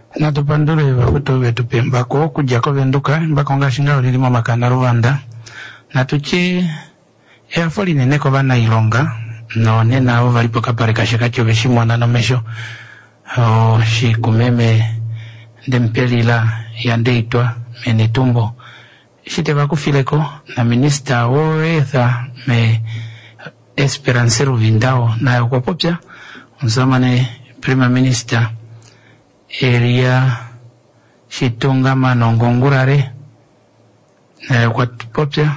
Na tupandure wakutowe tupembako kujako venduka mbako ngashinga ulilimo makana Rwanda na tuchi eafoli neneko bana ilonga no nena avo valipo kapare kashakacho veshimwana na mesho shi kumeme ndempelila yandeitwa menetumbo shite bakufileko na minister woetha me Esperance Ruvindao na kwa popya unzamane prime minister Elia shitunga manongongurare na kwa popya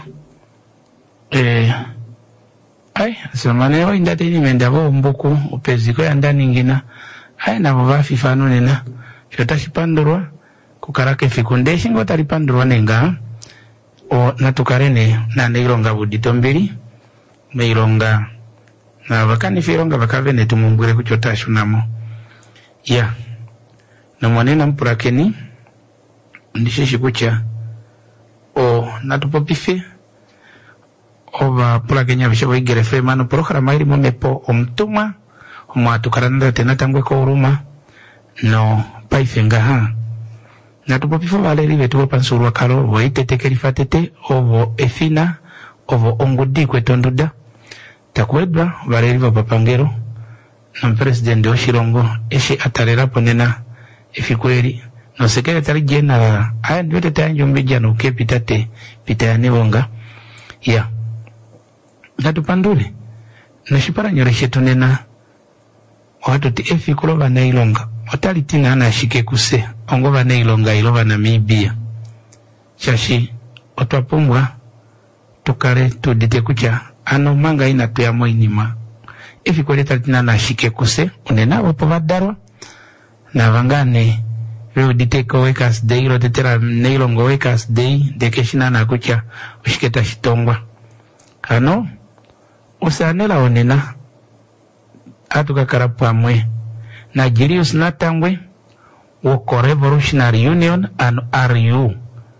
zamane wa indate ni mendabo mbuku upeziko ya ndani ngina na baba fifano nena shota shipandurwa kukarake fikundeshi ngota lipandurwa nenga o natukarene na neilonga budito mbili meilonga na bakani fironga bakavene tumumbure kuchota shunamo ya na mwanena mpurakeni ndishishi kucha o natupopife oba pulakenya bishobo igerefe mano programa ili momepo omtuma omwatukaranda tena tangwe ko uruma no paifenga ha natupopifo valeri vetuko pansurwa karo waitetekeri fatete ovo efina ovo ongudi kwetonduda takwedwa valeri vapapangero na president Oshirongo eshi atarera ponena efikweri no secretary general aya ndiwete tanjumbeja no kepitate pitane wonga ya natupandure nashipara nyoreshe tunena watu ti efikulo vanailonga otalitina na shike kuse ongo vanailonga ilo Namibia shashi otwapumbwa tukare tudite kucha ano manga ina tuyamo inima efikulo talitina na shike kuse unena wapo vadarwa na vangane veo diteko wekas day ilo tetera neilongo wekas day dekeshina na kucha ushiketa shitongwa ano usanela onena atukakara pamwe na Julius Natambwe woko Revolutionary Union and RU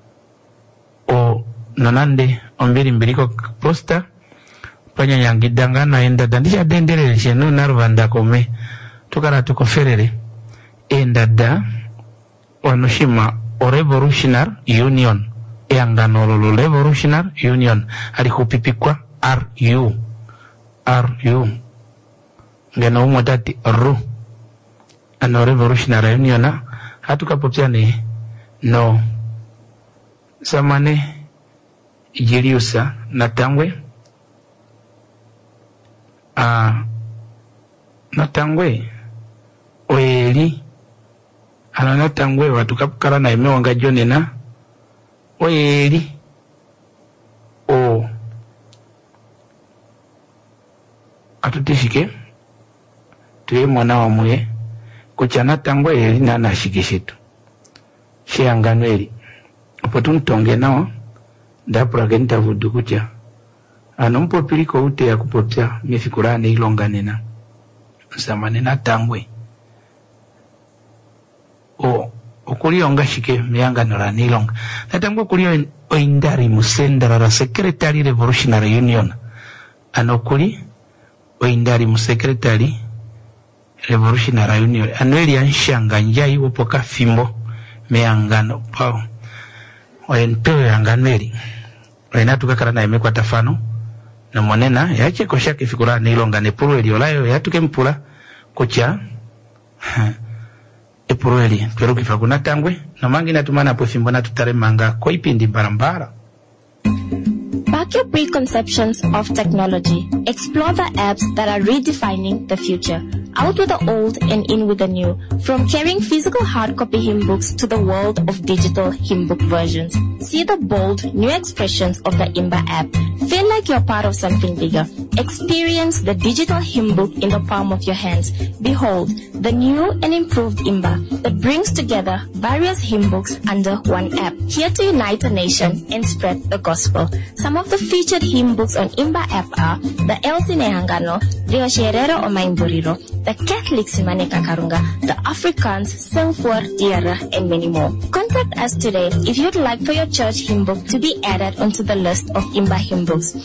o nonande ombiri mbiriko posta panya yangidanga na enda dandisha dendere shenu na Rwanda kome tukara tukoferere endada onoshima o Revolutionary Union eanganolo Revolutionary Union alikupipikwa RU ngena umotati ru ano Revolutionary Union hatukapopyane no samane Julius Natambwe Natambwe oeli ana Natambwe watukapukala na imewanga jonena oeli o atutishike tuye mwana wa muye kuchana tangwa eli na nashikishitu shiangano eli upotu ntonge nao ndapura genta vudu kucha anompo piliko ute ya kupopya mifikurane ilonganena msamanena tangwe okuli onga shike miangano la nilonga natangwa kuli oindari musendara la Secretary Revolutionary Union anokuli oindari musekretari Revolutionary Union anueli anshanga njai upoka fimbo meangano pao oyenpewe anganweli oyenatuka karana imekwa tafano na monena yache kosha kifikura nilonga nepuru eliolayo yatuke mpula kucha epuru eli tweru kifakuna tangwe na mangi natumana po fimbo natutare manga koipindi barambara. Back your preconceptions of technology. Explore the apps that are redefining the future. Out with the old and in with the new. From carrying physical hard copy hymn books to the world of digital hymn book versions. See the bold, new expressions of the Imba app. Feel like you're part of something bigger. Experience the digital hymn book in the palm of your hands. Behold, the new and improved Imba that brings together various hymn books under one app. Here to unite a nation and spread the gospel. Some of the featured hymn books on Imba app are the El Sinehangano, Rio Sherero o Maimburiro, the Catholics Maneka Karunga, the Afrikaans, Singfor, Diarra, and many more. Contact us today if you'd like for your church hymn book to be added onto the list of Imba hymn books.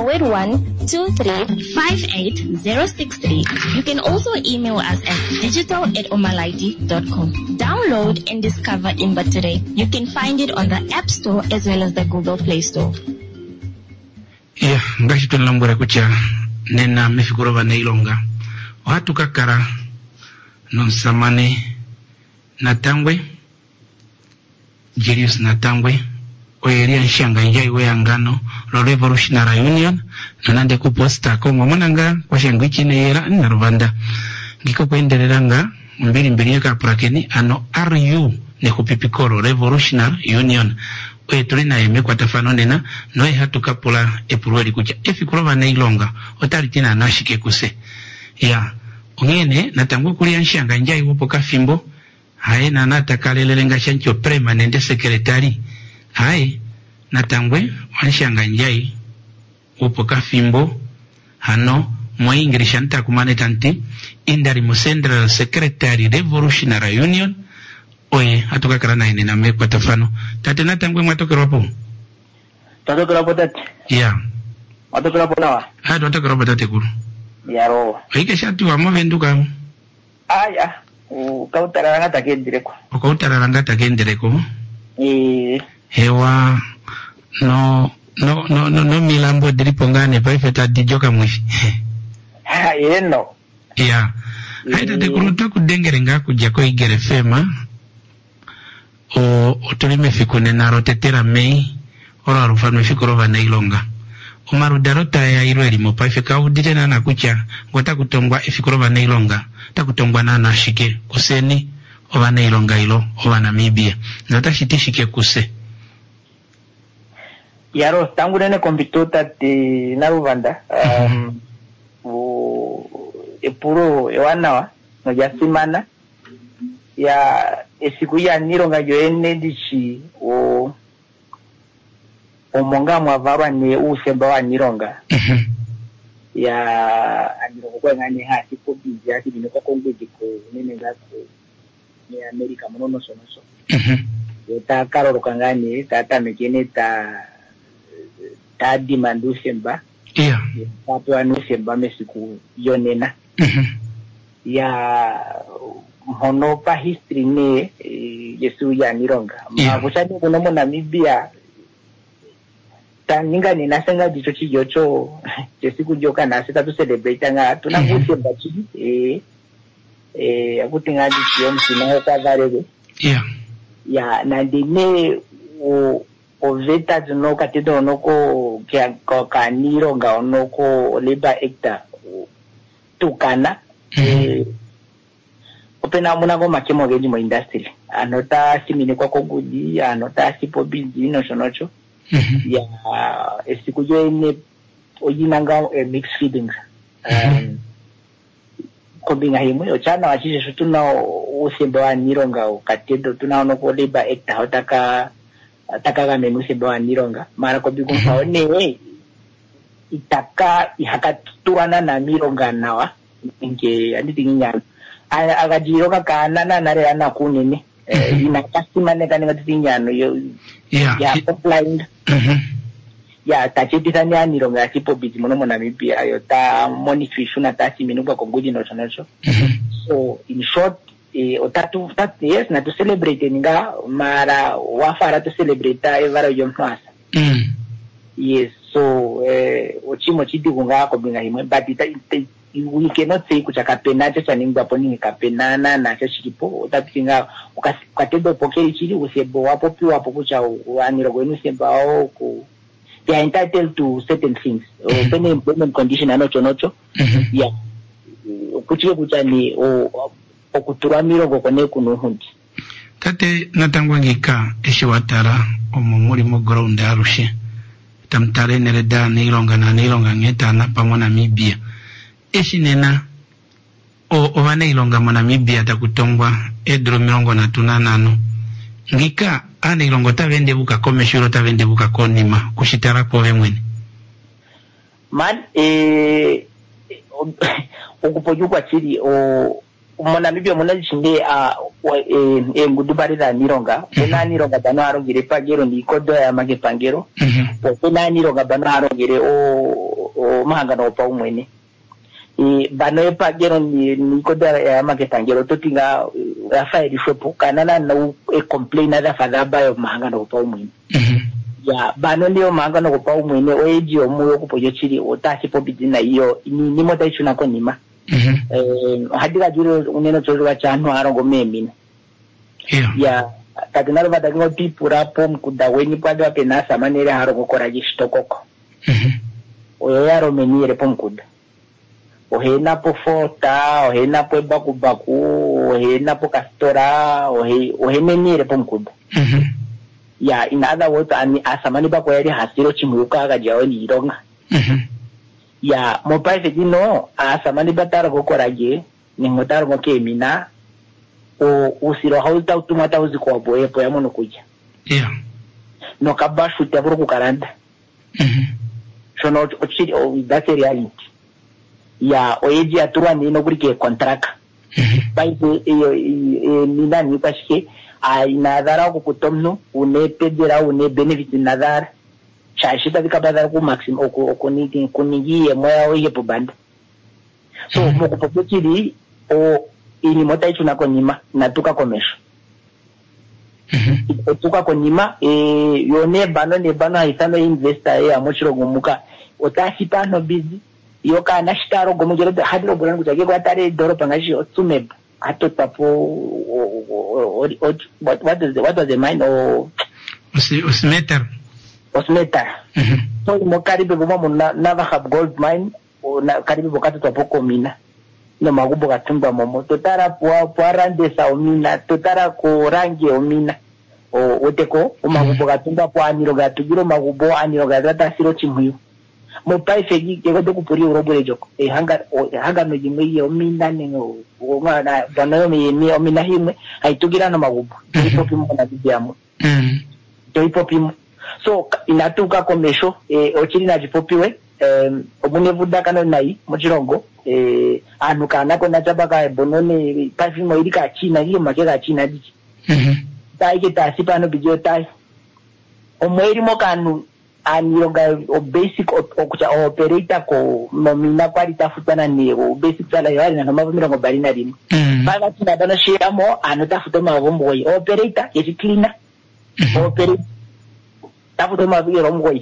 081-23-58063. You can also email us at digital@omalaiti.com. Download and discover Imba today. You can find it on the App Store as well as the Google Play Store. Yeah, ngashi tunalambura kucha nena mefikuro vanailonga. Watu kakara nonsamane natangwe Julius natangwe oyeria nshanga njai weyangano lo Revolutionary Union nanande kuposta kongo monanga kwa shangwichi neyera na Rwanda ngiko kwendereranga mbili yaka prakeni ano RU ne kupipikoro Revolutionary Union oye tulina yeme kwa tafano nena noe hatu kapula epurueli kucha efikuro vanailonga otalitina anashike kuse ya ungene natangwe kulia nshanga njai wopo kafimbo hae na natakalelelenga shancho permanent secretary hae natangwe wanshanga njai wopo kafimbo hano mwa English anta kumane tanti indari mu Central Secretary Revolutionary Union oye hatuka karana ine na mekwa tafano tate natangwe mwatokero hapo tate yeah mwatokero hapo nawa mwatokero hapo tate kuru yaro aike shatu wa mwenduka aya ukautararanga takendireko hewa no milambo diripongane paifeta dijoka mwishi yeno yeah haita te kuruta kudengerenga kujako igere fema o tulime fikune naro tetera mei ora arufano fikoro vanailonga umaru darota ya irweli mopa ifika udite na kucha ngota kutongwa ifikoro vanailonga takutongwa na shike kuseni ovanailonga ilo ovanamibia nota shitishike kuse yaro tangu nene kombitota te naruvanda epuro ewanawa no yasimana ya esiku ya nironga yoene dichi omonga mwavarwa ne usemba wa nironga ya anironga kwa ngane hasi ko bizi hasi binoko kongwe ko nene ngako ni America monono sonoso yota karoro kangani tata mekene ta dimandu semba yeah papo anu semba mesiku yonena ya hono pa history ne Yesu ya nironga mabushani kuno mo Namibia taninga ni nasenga dicho chiyocho Yesu kujoka na sita tu celebrate nga tunakusemba chi akutinga dicho msina kwa varebe yeah ya na dine o veta no katedo noko ka nironga noko labor actor tukana opena muna go makemo geji mo industry anota simine kwa kogudi anota sipo busy no shonocho ya esikujo ene ojinanga mixed feelings kobinga himwe ochana wachishe shutuna usemba wa nironga katedo tunaona ko labor actor ataka menu semba wa nironga mara kobigo faone itaka ihakatuana na mironga nawa nge anditinginya agajiroka kana na re ana kunene inakasimane kana ngatinyano yo ya blind ya tachitithania nironga sipo bizi mono mona Namibia ayo ta monifishu na tasi minuba kongudi no chonocho so in short otatu yes na to celebrate nga mara wafara to celebrate evara yomfasa yes so ochimo chidi kunga ko binga himwe but we cannot say kuchaka penacho chaningwa poni kapenana na chashikipo otapinga ukatendo pokeri chili usebo wapo pio wapo kucha waniro kwenu sembao ku they are entitled to certain things when employment condition anocho yeah kuchike kuchani okutura mirongo kone kunuhundi tate natangwa ngika eshiwatara omumuri mo ground arushe tamtare nereda nilonga ngeta na pamwe na Namibia eshinena ovana ilonga mo Namibia takutongwa edro mirongo na tunanano ngika ana ilongo tavende buka komeshuro tavende buka konima kushitara kwa mwene man okupojukwa chiri Monamibia muna chinde ngudubarira nironga pena nironga bano arongere pagero ni kodo ya mage pangero pena nironga bano arongere o mahangano pa umwene bano pagero ni kodo ya mage pangero totinga Rafael Shopo kanana na complain na fadaba yo mahangano pa umwene ya bano ndio mahangano pa umwene oeji omuyo kupojo chiri otasi pobidina iyo ni mota ichuna konima hadira juro uneno choro chano arongo memina ya kadinalo badagingo tipura pom kudaweni pado penasa manere harongo koraji stokoko oyo yaro menire pom kuda ohena po fota ohena po baku ohena po kastora ohemenire pom kuda ya in other words ani asamani bako yari hasiro chimuyuka ga jawoni ironga ya mopai dino asamani batara gokoraje ni ngotaro ngoke mina usiro hauta utumata uziko boye po yamono kuja no kabashu taburu kukaranda so no ochiri that's a reality ya oyeji aturwa ni no burike contract bai mina ni pashike inadhara kukutomno une pedera une benefit nadhara chashita vikabadala ku maximum okuniki kunigie moya oye pobanda so mokupokiri ini mota ichuna konyima natuka komesho tuka konyima yone bano haisano investor ya mochiro gumuka otashi pano busy yoka nashtaro gomujero hadro buranu kutake kwa tare doro pangashi otsumeb atotapo what was the mind osmeter so mo karibe goma na have gold mine na karibe bokatu topoko mina no magubo katumba momo totara po rande sa omina totara ko range omina oteko o magubo katumba po aniro gatugiro magubo aniro gata siro chimhuyo mo pai fegi ke godo kupuri urobore joko hanga no jimwe omina nengo ngana banayo mi omina himwe aitugira no magubo ipopimo na bidiamo ipopimo so inatuka komesho ochiri na jipopiwe obunevuda kana nai mochirongo anuka nako na tabaka bonone pafimo irika china hiyo makeka china dichi taike tasipano bijo tai omweri mokanu anironga o basic okucha operator ko nomina kwali tafutana ne o basic sala yari na mavumira bali na rimwe bala tina dana shiramo anotafuta mavombo operator yeti cleaner operator tafuto maviro mgoi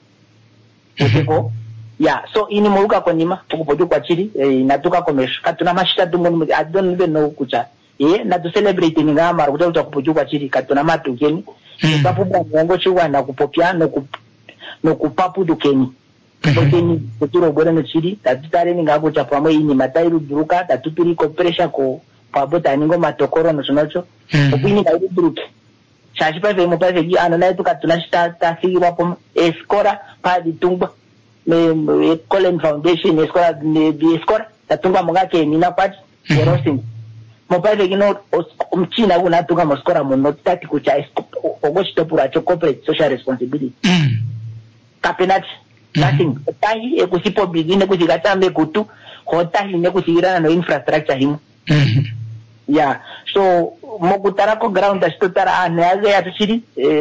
utiko ya so ini muruka konima tukupoju kwa chiri inatuka komesho katuna mashita dumu I don't even know kucha na to celebrate ninga mara kutoka kupoju kwa chiri katuna matukeni tafuta mwango chwa na kupopia no kupapu dukeni kokeni kuturo bora no chiri tatare ninga kucha pamwe ini matairu duruka tatupiri ko pressure ko pabota ningo matokoro no sonacho opini kairu duruke chachi pave mo pave gi anana tuka tunashita tafiri wapo escora pa ditumba me Colin Foundation escora de escora tatumba mongake mina pati yerosing mo pave gi no umchina una tuka moscora mo not tati kucha ogosto pura corporate social responsibility kapenat nothing tahi ekusipo bigine kusigatambe kutu hotahi ne kusigirana no infrastructure himu yeah so mokutara ko ground astotara anaga ya tsiri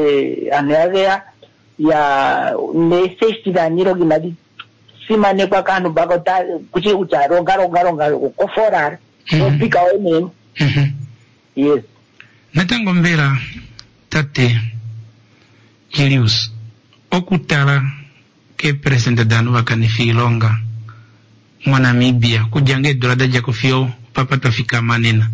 anaga ya ne safety da niro ginadi simane kwa kanu bagota kuchi ucharo garo ko forar so pika one yes natango mbera tate Julius okutara ke president danu wakanifilonga mwana Namibia kujange dorada jakofio papa tafika manena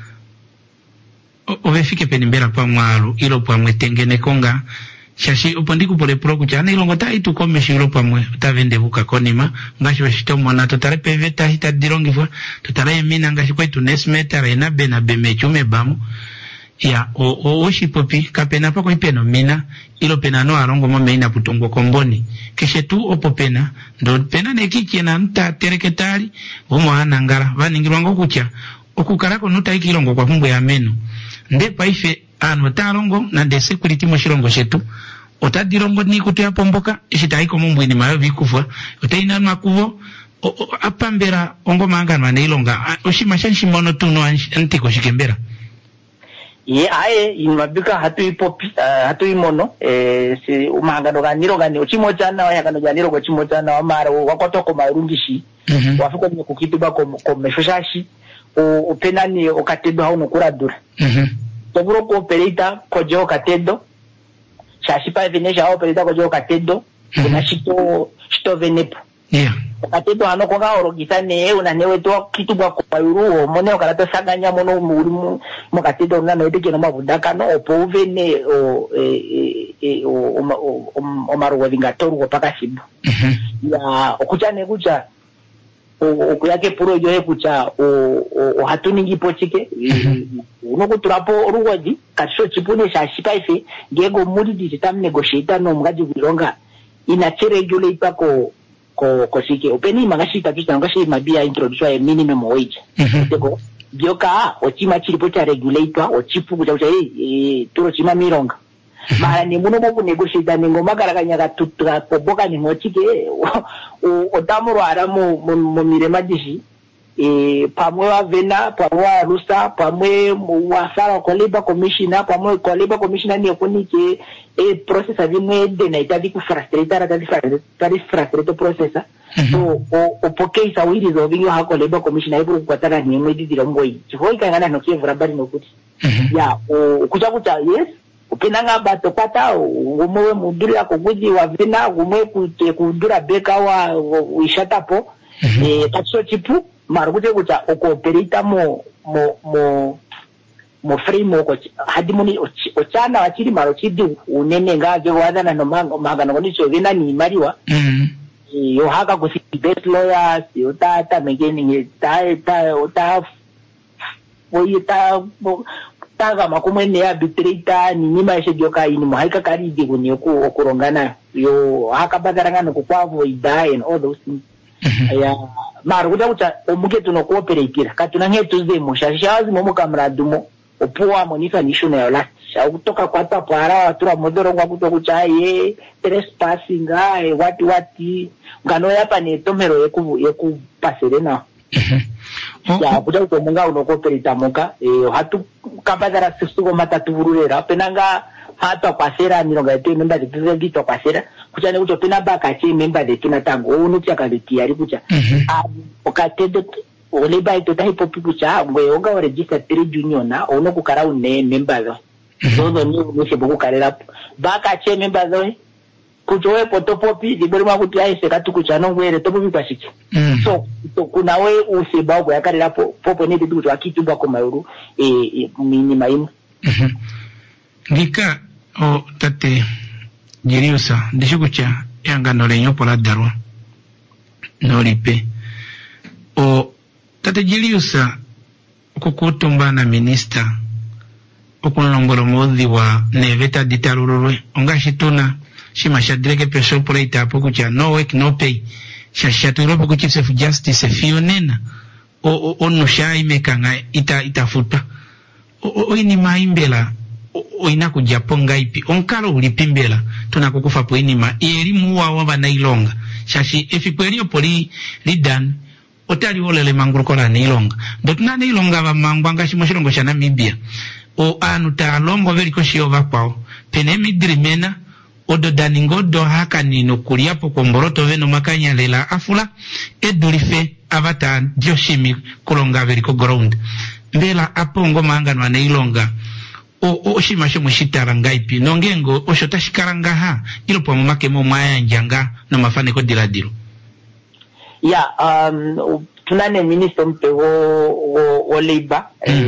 ovefike penimbera pa mwaru ilo pa mwetengene konga shashi upandiku pole pro kuchana ilongo ta itu komeshi ilo pa mwe utavende buka konima ngashi washito mwana totare peveta hita dirongifwa totare emina ngashi kwa itu nesmeta reina bena bemechume bamu ya oshi popi kapena pa kwa ipeno mina ilo pena no arongo mame ina putongo komboni keshe tu opopena ndo pena nekichi na nta tereketari umo anangara vaningirwango kucha okukarako nuta ikilongo kwa kumbu ya menu nde paife anu tarongo na de security moshirongo shetu otadirongo ni kutu ya pomboka ishita hiko mumbu ini mayo vikufwa utaina makuvo apambera ongo mangano anailonga oshimashanshi mono tuno antiko shikembera ye aye inmabika hatu imono si umangano ganilonga ni ochimochana yakano ganilonga ochimochana amara wakotoko marungishi wafiko ni kukituba ko meshoshashi o penani okatedo hauno kuradura toburo ko operator kojo katedo shashi pa venesha operator kojo katedo kuna shito venepo katedo hano konga orogisa ne una newe to kitubwa ko payuru mone okarato saganya mono muri mo katedo na no edike no mabudaka no opo vene o maruwa vingatoru ko pakashibu ya okuchane kucha okuyake puro yoye kucha o hatuningi pochike unokuturapo ruwadi kasho chipune shashipa ife ngego muri digital negotiator no mgaji vilonga ina regulate ko shike openi magashita tuta ngashi mabia introduce a minimum wage teko bioka ochima chilipo cha regulator ochipu kucha turo chima mironga mara ni muno mo negotiator ningo magaraganya gatutra koboka ni mochike otamuro ara mo mirema dishi pamwe wa vena pamwe wa rusa pamwe wa sara ko labor commissioner pamwe ko labor commissioner ni okunike process avimwe de na itavi ku frustrate process so opoke isa wiri zo vinyo hako labor commissioner iburu kwataka ni mwedi dira ngoi chihoi kangana no kievura bari no kuti ya kucha yes upinanga bato pata umwe muduri yako gudi wa vena umwe kudura beka wa ishatapo tacho chipu marugute kucha okooperita mo framework hadi muni ochana wachiri maro chidi unene ngage wadana no magano konicho vena ni mariwa yo haka kusi best lawyers yo tata mengeni ta taga makumene ya arbitrator ni nima eshejoka ini muhaika kari diguni okurongana yo haka badarangana kukwavo idai and all those things ya mara kucha omuke tuno cooperate katuna ngetu zemo shashazi momo kamradumo opuwa monifa nisho na yola kutoka kwa tapara watura modoro kwa kutoka ye trespassing wati ngano yapa ne tomero yeku paserena ya kuja utomunga unokoperita moka hatu kabadara sisuko matatu bururera penanga hata pasera milonga yetu memba de president pasera kucha ne utopena baka chi memba de tunatango unutia kaliti ari kucha okatedo oleba ito tahi popi kucha ngwe onga register 3 union na ono kukara une memba zo zozo ni unuse boku karela baka chi memba zo kuchowe potopopi diberima kutia ise katukucha no ngwere topopi pashiki so kuna we useba kwa yakarela popo ne bitu akituba ko mayuru minima imu ngika o tate Jiriusa ndishukucha yangano lenyo pola darwa nolipe o tate Jiriusa kukutumba na minister okunlongolo modhi wa neveta ditarurwe ongashituna shimashadreke peso pola itapo kucha no work no pay shashaturo poku chief of justice fionena o no shai mekanga itafuta o ini maimbela oina kujaponga ipi onkalo ulipimbela tunakukufa po inima elimu wa banailonga shashi efikwelio poli lidan otali olele mangurukola nailonga ndotuna nailonga ba mangwanga shimoshilongo sha Namibia o anu ta longo veliko shiova kwao penemi drimena odo daningodo haka nino kuliapo komboroto veno makanya lela afula edulife avata dioshimi kulonga veliko ground mbela apongo mangano anailonga o shimashe mushitara ngaipi nongengo oshota shikaranga ha ilo po mamake mo maya njanga no mafane ko diradiro ya tunane minister mpe wo labor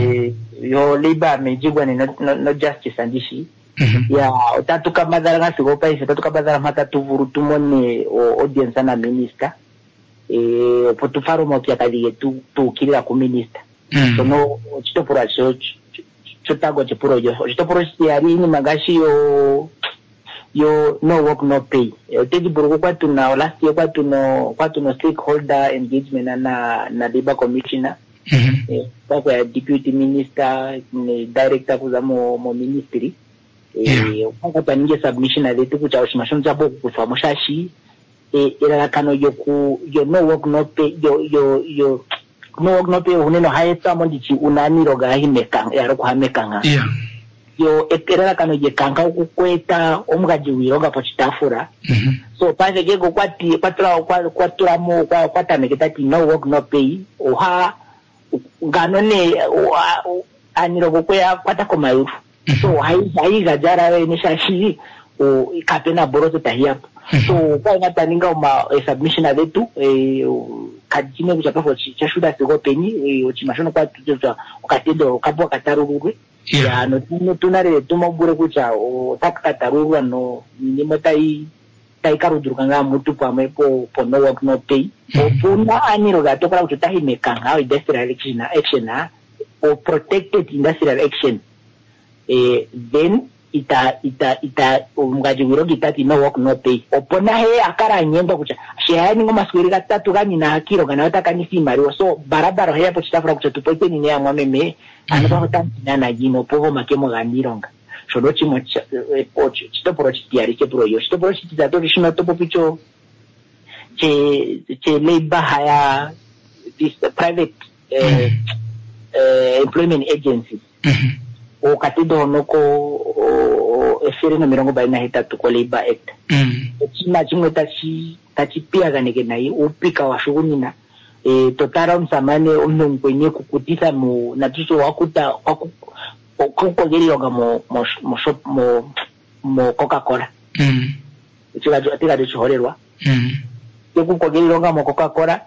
yo labor mejigwa ni no justice andishi ya otatuka madara ngasi go paise otatuka madara matatu vuru tumone audience na minister potufaro mo pya kali tu kilira ku minister so no chitopura chotago chipuro yo chitopuro yari ni magashi yo no work no pay tedi buruko kwa tuna last year kwa tuno stakeholder engagement na labor commissioner kwa deputy minister ni director kuza mo ministry kwa paninge submission aletu kucha oshimasho nzabo kufa moshashi era kano yo no work no pay yo no work no pay uneno haeta mondichi unaniro ga himekanga yaro kuhamekanga yo era kano je kanga ukukweta omgaji wiroga pochitafura so pande gego kwati kwatura mo kwata meketati no work no pay oha ganone aniro kukwea kwata komayuru so hai gajara we nishashi o kapena boroto tahiapo so kwa ngataninga submission adetu kajime kuchapafo chashuda sego peni ochimashono kwa tutoza ukatendo kapo katarurwe ya no tunare tumobure kucha takakatarurwa no nimetai karudurukanga mutu pamwe po no work no pay opuna aniro gato para kutahi mekanga industrial action or protected industrial action then ita umgaji wirogi tati no work no pay opona he akara nyendo kucha shehani ngoma swiri gatatu gani na hakiro kana watakani mariwa so barabara he hapo chitafura kucha tupoite ni ya mwameme anaba tantina na jino povo makemo gandironga shodo chimo chitoporo chitiari chepro yo chitoporo chitizato kishino topo picho che labor hire this private employment agencies o katido noko efere no mirongo baina hitatu ko labor act chima chimwe tachi pia ganeke nai upika wa shugunina totara msamane umuntu kwenye kukutisa mu natuso wakuta kokogeri yoga mo shop mo Coca-Cola atira de chorerwa kokogeri yoga mo Coca-Cola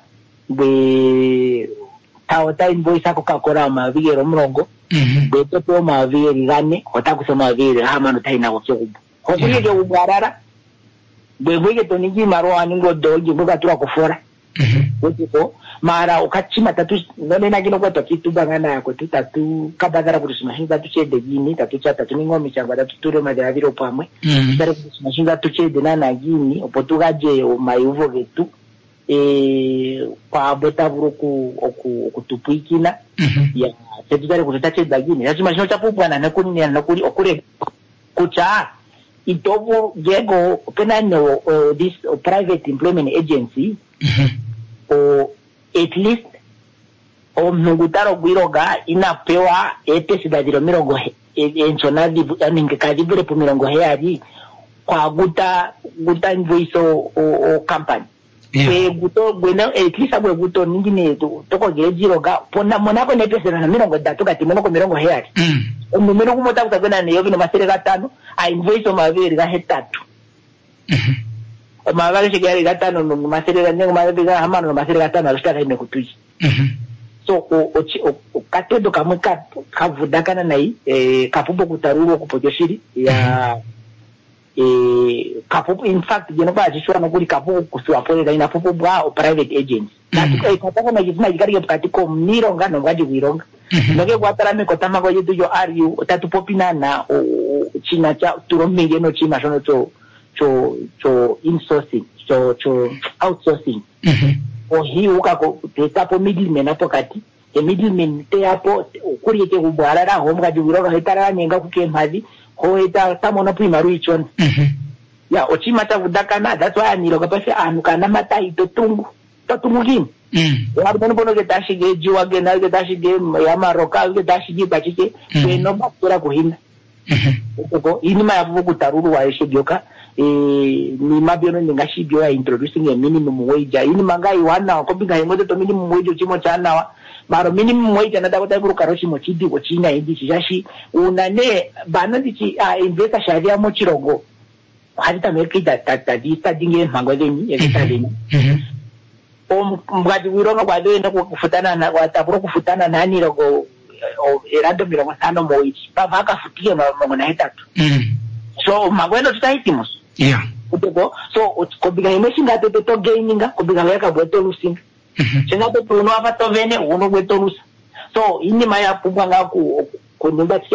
be tawata invoice Coca-Cola ma vigero mrongo beto po ma viri gane otakusema viri hama no taina wokubu hokuye ke ubarara bwebwege toniji marwa ningo doji buga tura kufora ko mara ukachima tatu none na kino kwa kitu bangana yako tutatu kabadara kurishimashinga tuchede gini tatu chata tuningo michanga tatu ture madara viro pamwe tare kurishimashinga tuchede na gini opotugaje o mayuvo getu kwa bota buruku okutupuikina ya tetutare kutatache dagini lazima shino chapupwana nakuri okure kucha itobo gego pena no this private employment agency o at least o mnugutaro gwiroga inapewa sidadiro mirongo ensonadi aninge kadibure po mirongo heari kwa guta invoice o company guto gwena at least abwe guto ningine toko gejiroga pona monako ne pesa na mirongo datu kati monako mirongo heari numero kumota kutagena ne yobi no masere gatano a invoice o maveri ga hetatu maveri shigari gatano no masere ga nyengo maveri ga hamano no masere gatano alishaka ine kutuji so o katedo kamwe kavudakana nai kapupo kutaruro kupojoshiri ya kapupo in fact jeno ba jishwa no kuri kapupo kusiwapole ga ina pupo bwa o private agents na kataka na jisina jikari katiko mironga no ngaji wironga noge kwatara me kotama kwa yetu yo ariu tatu popina na china cha turomenge no chima shono cho insourcing cho outsourcing o hi ukako tetapo middleman hapo kati middleman te hapo kuri yake kubwarara ho ngaji wironga hetara nyenga kukemhazi ho heta tamono primaru ichon ya ochima ta kudakana that's why aniroga pese anukana matai totungu gini wabona bono ke tashige jiwa ge na ke tashige ya maroka ke tashige bachike no bakura kuhinda ko inima ya buku taruru wa shigyoka ni mabiono ngashibyo ya introducing a minimum wage ini mangai wana ko binga imoto to minimum wage chimo chana maro minimum wage na dakota buru karoshi mo chidi ko china idi chijashi unane bana dichi investa sharia mo chirogo hata mekita tata dinge mangoleni ekitaleni mgadi wironga kwa doe na kufutana na wataburo kufutana na nirogo erado mirongo tano moichi bavaka futie mangona hetatu so magwendo tutahitimus utoko so kobiga imeshinga to gaininga kobiga yaka bweto lusinga chenga to tuno afato vene uno bweto lusa so ini maya pubanga ku nyumba tse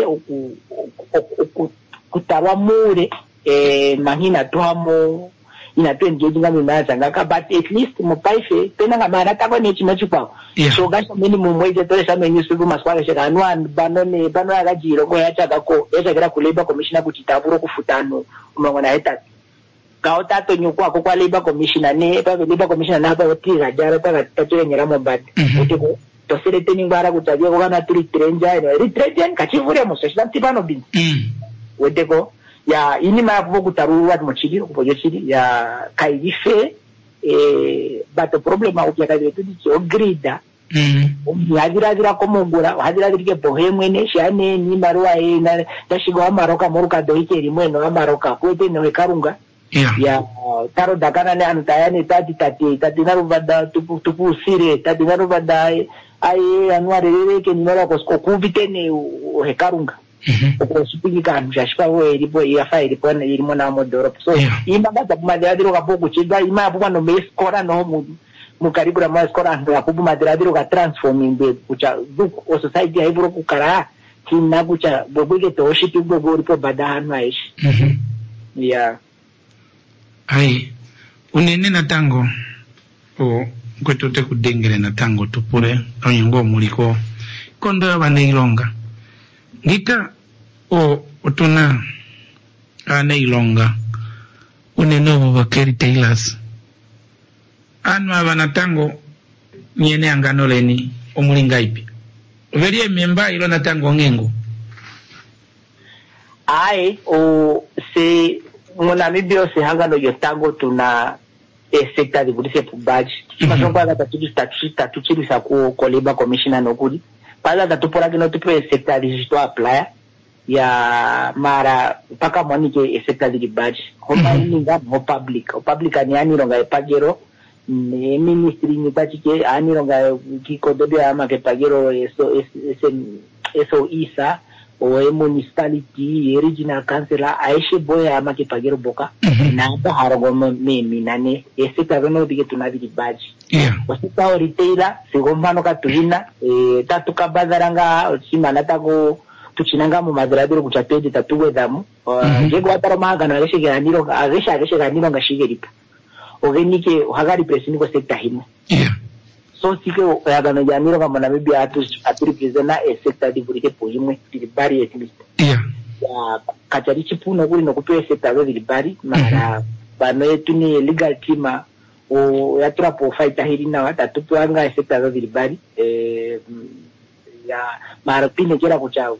kutarwa mure mahina twamo ina engaging ngamimaza ngaka but at least mo paife pena ngamara tako ne chimachupa so gasho minimum wage to same nyusu maswala shekanwa bano agajiro ko yacha gako yacha gira ku labor commissioner kuchitaburo kufutano umangona heta kaota to nyukwa kwa labor commissioner ne pa labor commissioner na pa tira jara pa tatwe nyera mobad utiko to sele teni ngara kutabia kwa na retrenja kachivure musesha tipano bin utiko ya ini ma kuvo kutaru wat mochiri kupojo chiri ya kaidife but problem au kia kazi tudi ki ogrida hadira komongura hadira dirike bohemwe ne shane ni marwa na tashigo amaroka moruka doike rimwe no amaroka kwete no karunga ya taro dakana ne antayani tati narubada tupu sire tati narubada ai anuare reke ni mara ko kubite ne hekarunga ko sipigi kan jashpa we ilipo ya faili pona ilimo na modoro so ima bata madradiro ka poku chiga ima apuka no meskora no mukaribu na meskora ndo apupu madradiro ka transforming be kucha duk o society ai bro kukara kinna kucha bobuge to shipi bobo ripo badahanu aishi ya ai unene na tango o kwetote kudengere na tango tupule onyengo muliko kondo abaneilonga ngika o otuna aneilonga uneno bakeri tailors anwa banatango nyene angano leni omulinga ipi verie memba ilo na tango ngengo ai o se mona mibio se hangano yotango tuna sector de budise pubaji masonga tatu chiru sa ko labor commissioner no kuli pala tatupora kino tupe sector digital apply ya mara paka monike sector de budget homa ninga mo public ani ani ronga pagero ne ministry ni pachike ani ronga kiko dobe ama ke pagero eso isa o municipality regional councilor aishe boya ama ke pagero boka na ba harogo me minane sector no dige tunabidi budget wasita retailer sigombano katulina tatu kabazaranga simana tako tuchinanga mu madradiro kuchapede tatuwe damu ngego ataro magano ageshe ganiro ageshe ganiro ngashigeripa ogenike hagari presini ko sector hino so sike agano ganiro kama na bibi atu representa sector divurike poimwe dilibari etimist ya kachari chipuno kuli no kupewa sector dilibari mara bano yetu ni legal team o yatura po fight hirina watatu tuanga sector dilibari ya mara pine kera kuchao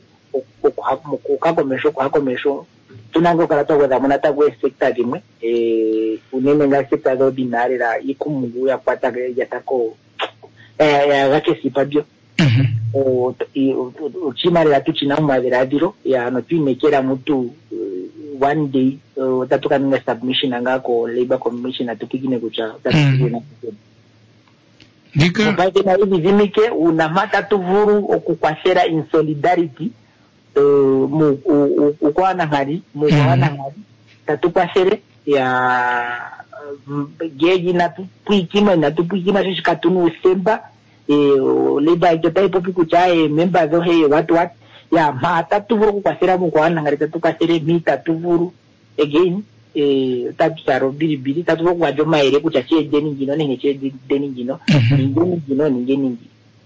kuhakomesho tunango karato kweda munata kwe sector dimwe unene nga sector do binare la ikumungu ya kwata yatako ya gake sipabio o chimare la tuchina madradiro ya no pinekera mutu one day tatuka ninga submission ngako labor commission atukigine kucha tatukigine dika baite na hivi vimike una matatu vuru okukwasera in solidarity ukwana ngari tatukwasere ya geji na tupuikima shikatunu semba leba ikota ipopi kuchae memba zo he watu ya matatu vuru kukwasera mukwana ngari tatukwasere mita tuvuru again tatu saro bili tatu kwa joma ere kuchachie deni ngino nenge deni ngino ningeni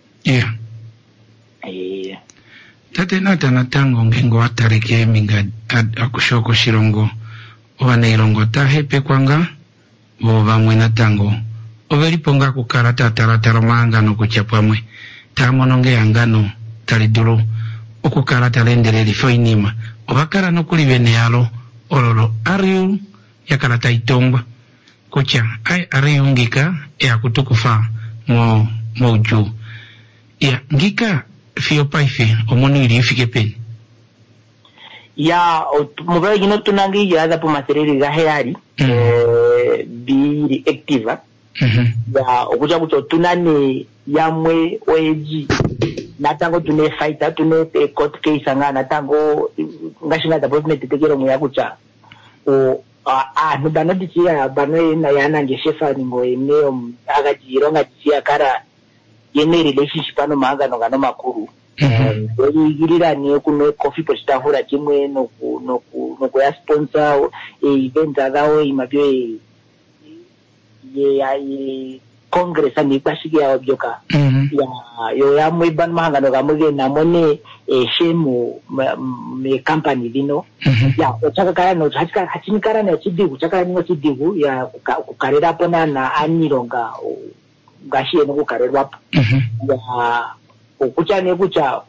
tate nata na tango ngengo atareke minga akushoko shirongo wane irongo ta hepe kwanga bova mwena tango overi ponga kukarata tarataro mangano kuchapamwe tamononge angano taliduro okukarata lendere lifoinima obakara no kuli bene yalo ololo ariu yakarata itomba kucha ai ariu ngika ya kutukufa moju ya ngika fio paife omonu ilifike pen ya mugabe gino tunangi ya po materiali ga heari bi active ya okuja kuto tunane yamwe oeji natango tune fighter tune court case ngana tango ngashinga development tekero mu yakucha o nubano dichia bano na yana ngeshefa ningo eneo agajiro ngachia kara yene relationship ano magano ngano makuru girira ni kuno coffee postahura kimwe no ya sponsor event adao imabyo ye congress ani kwashiki ya obyoka yo ya muiban mahangano gamuge namone shemu me company dino ya ochakakara no hachimikara no chidigu chakara no chidigu ya kukarera pona na anironga gashi eno kukarerwa ya okuchane kucha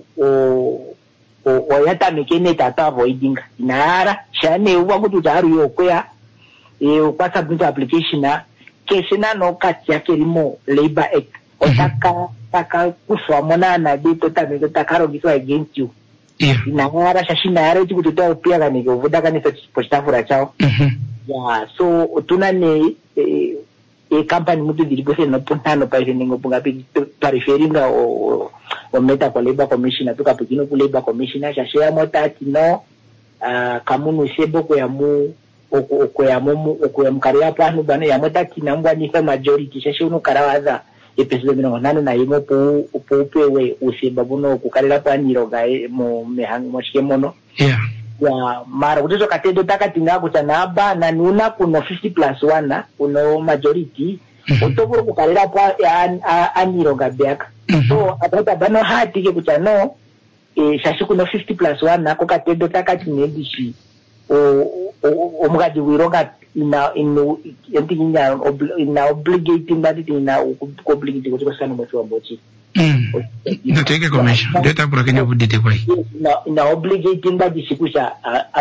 oyata mekene tata avoidinga inara shane uwa kuti utaru yokwea upasa bunta application na kesina no kati yake limo labor act otaka kuswa mona na dito tamiko takaro giswa against you inara shashina yare kuti tuta upia kanike uvuda kanisa pochitafura chao ya so tunane company mutu dirigose no puntano pa ningo punga pariferinga o meta kwa labor commissioner tukapikino ku labor commissioner shashia mota tino kamunu sebo ko yamu okuya mukari yapo anu bano yamota kinambwa nifa majority shashe uno karawaza episode mino nane na yimo upewe usimba buno kukarira pa niroga mo mehangi moshike mono ya mara kutezo katedo takatinga kutanaba na nuna kuno 50+1 kuno majority utoburo kukarira pa aniroga beka so atata bano hati ke kutano shashe kuno 50+1 nako katedo takatinedishi omugadi wiroga ina obligating that ina obligating kuti kusana mwetu wa bochi ndoteke commission data kwa Kenya budite kwa ina obligating that isikusha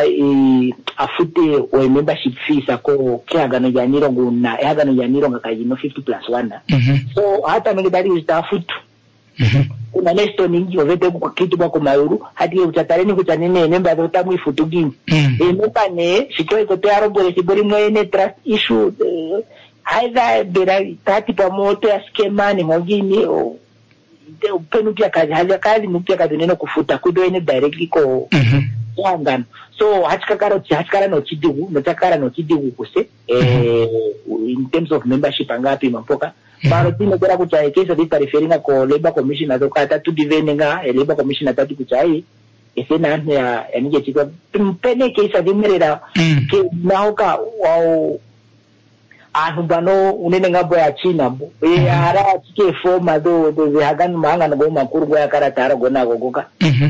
afute o membership fees ako kiagano ya nirongo na agano ya nirongo kayino 50+1 so hata mengedari utafutu kuna nesto ningi ovete kwa kitu kwa mayuru hadi utatareni kutanene nemba zotamu ifutugini nemba ne shikoi kote arobole kibori mwene trust issue either bera tati pa moto ya skemani mwingine upenu pia kazi mpya kazi neno kufuta kudo ene directly ko yangano so hachikara no chidigu kuse in terms of membership angapi mampoka baro tino kera kuchai kesa dita referinga ko labor commissioner to kata tu divenenga labor commissioner tatu kuchai esena ya nije chikwa pene kesa dimerera ke naoka wao ahubano unenenga boya china bo ara chike forma do hagan manga ngo makuru boya karatara gona gogoka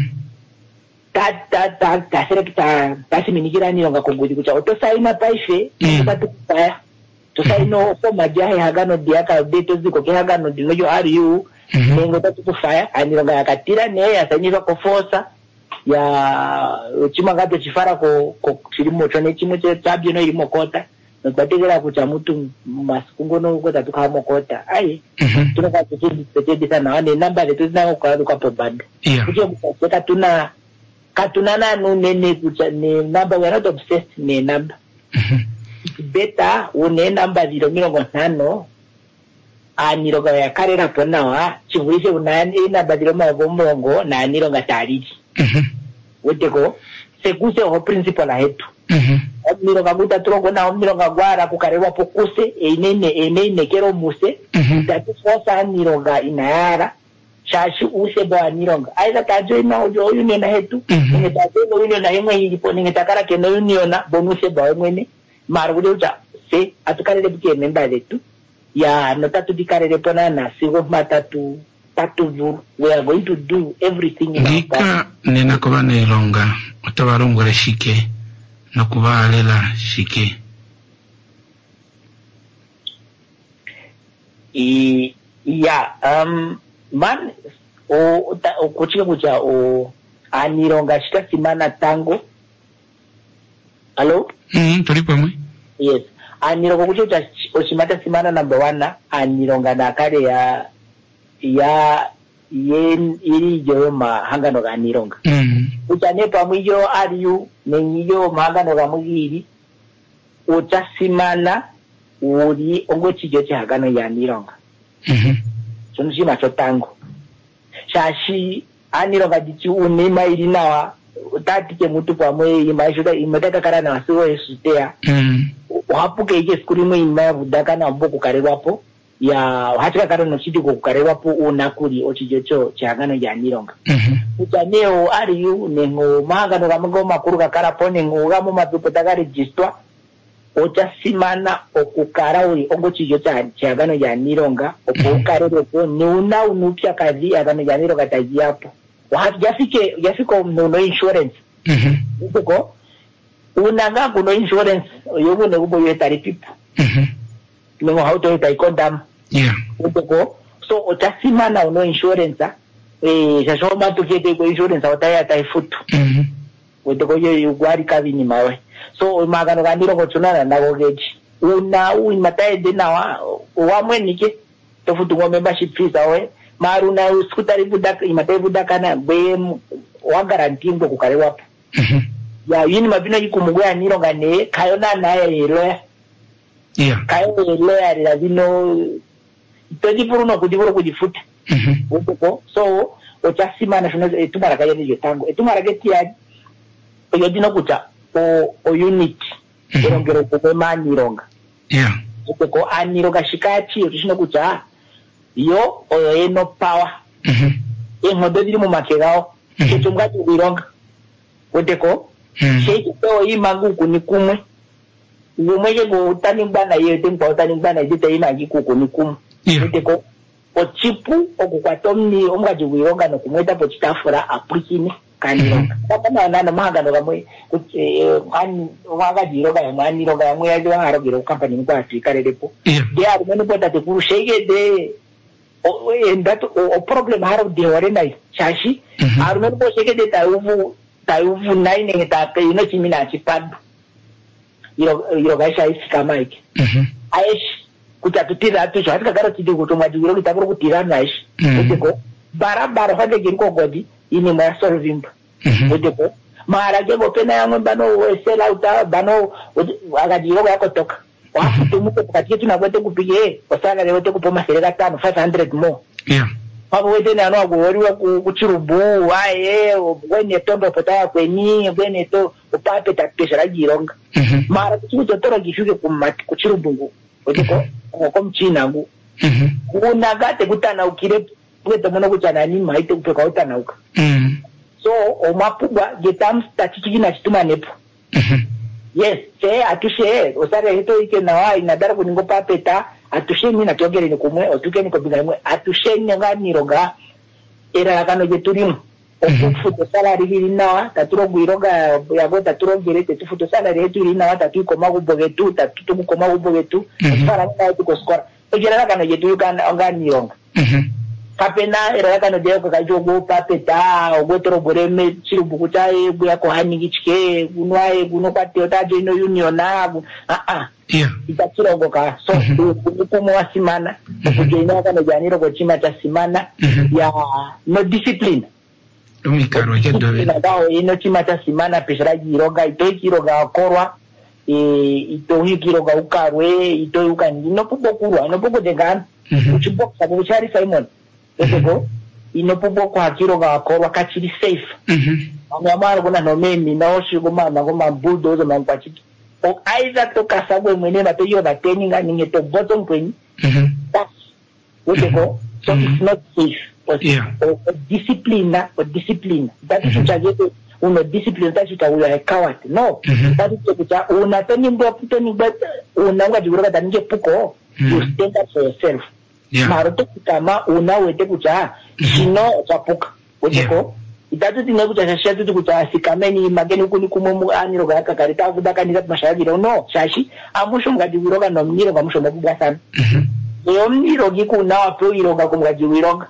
ta serekta tasi minigira ni nga kogudi kucha otosaina paife tukaya tosaino forma jahe hagano diaka update ziko ke hagano dinojo RU nengo tatu kufaya anironga yakatira ne yasanyira ko force ya chimagato chifara ko chirimo chone chimwe chabye no irimo kota notategera kucha mutu masikungono ko tatu kama kota ai tunaka tutedi sana wane namba letu zina kwa pobad kucha kucha tuna katunana no nene kucha ne number we are not obsessed ne number beta une number 0.5 aniroga ya karera ponawa chivuise unani ina badiro magomongo na aniroga tariji weteko sekuse ho principle ahetu aniroga muta trongo na aniroga gwara kukarewa pokuse enene kero muse tatu fosa aniroga inayara shashi use bo anironga aida kajo ina ojo union hetu ningetate no union na yemwe ilipo ningetakara ke no union na bonuse bo mwene marude uja se atukale buke member letu ya notatu dikare pona na sigo matatu tatu we are going to do everything in our power nena kuba na ilonga otabarongore shike na kuba alela shike man o kuchika kucha o anironga shika simana tango hello tulipo mwe yes anironga kucha oshimata simana number 1 anironga na kare ya iri joma hangano ga anironga uchane pamwiyo ariyu nengiyo mahangano ga mugiri utasimana uri ongochijo chihagano ya anironga sunshima chotango shashi anironga dichi unema irinawa utatike mutu pamwe imaishuda imetaka karana wasiwo esutea wapuke ike skurimu imaya budaka na mboku karewapo ya hachika karano chidi kukarewapo unakuri ochijocho chihagano ya anironga uchaneo ariyu nengo mahangano ga mgo makuru kakara po nengo gamo mapipo taka registwa ochasimana okukara uri ongochijo chagano ya nironga okukarereko neuna unupya kazi agano ya nironga tajiapo wahati jafiko no insurance uko unanga kuno insurance yobu ne kubo yetari pipo nengo hauto yetai kondam uko so ochasimana uno insurance shashoma tukete ko insurance otaya taifutu uko yo gwari kabini mawe so magano gandiro gochunana nago geji una uimatae denawa wamwenike tofutu ngo membership fees awe maruna uskutari budaka imatae budaka na be wa guarantee ngo kukare wapo ya yini mabino yikumugwa nironga ne kayona naye lawyer kayo lawyer lazino todipuruno kudiburo kujifuta uko so ochasimana shona etumara kayani yetango etumara getia yodino kuta o unit erongero kubema nironga uko anironga shikachi otishino kuta yo eno power engodo diri mu makegao kitumgati wironga uteko sheki to imangu kunikumwe umwege go tanimbana yete mpa tanimbana yete imangi kukunikumwe uteko ochipu okukwatomni omgaji wironga no kumweta pochitafura aplikini kanironga kama nana magano gamwe kan wagajiroga ya maniroga ya mwe yaje harogiro company kwa Afrikarepo dia rumene pota te kurushege de o problem haro de warena chashi arumene po shege de tauvu nine ta ke ino chimina chipad iro gaisha ifika mike aish kutatutira atu shwa kagaro tidi kutoma jiro kitaburo kutira naish uteko barabara hade ginko godi ini mwa solvimba uteko mara jego pena yangu bano sell out bano agajiro yako toka wafu muko katika tunakwete kupige osana leo te kupoma sereka 500 mo hapo wete na no agoriwa kuchirubu wae wene tondo potaya kweni wene to upape takesha jironga mara kitu toro gishuke kumati kuchirubu uteko ko mchina ngu unagate kutana ukire kwete mono kuchana ni maite kupeka utana uka so omapugwa getam statistics na chituma nepo yes che atushe osare hito ike na wa inadara kuningo papeta atushe ni natogere ni kumwe otuke ni kobiga mwe atushe ni nganiroga era kano jeturimu okufuto salary hili na taturo guiroga yago taturo gerete tufuto salary hetu hili na tatu ko magubogetu tatu ko magubogetu fara na tuko score ejera kano jeturi kana nganironga kapena era kano deko kajogo papeta ogotoro boreme chirubuku tae buya ko hanigichike gunwae gunokwate otaje ino union na itachirongo ka so kumo wasimana kujina kano janiro ko chima cha simana ya no discipline umikaro kedowe ndao ino chima cha simana peshraji iroga itoikiroga korwa itohikiroga ukarwe itoyukandi no pubokurwa no pubodengan uchiboksa buchari Simon etego inopubo kwa kiroga korwa kachiri safe amamara kuna no memi na oshigo mama ngoma bulldozer mangwachiki o either to kasabwe mwene na to yoga teninga ninge to bottom point that's etego so it's not safe or discipline that is chagete uno discipline that is a coward no that is kucha una tenimbo una ngajiroga tanije puko you stand up for yourself maroto kama unawete kucha sino chapuka uteko itatu tinekucha shashatu kucha sikameni mageni kuni kumumu aniroga yakakarita kudaka ndika mashagiro no shashi amusho ngadiwiroga no mniroga musho mabugwa sana yo mnirogi kuna wapo iroga kumgajiwiroga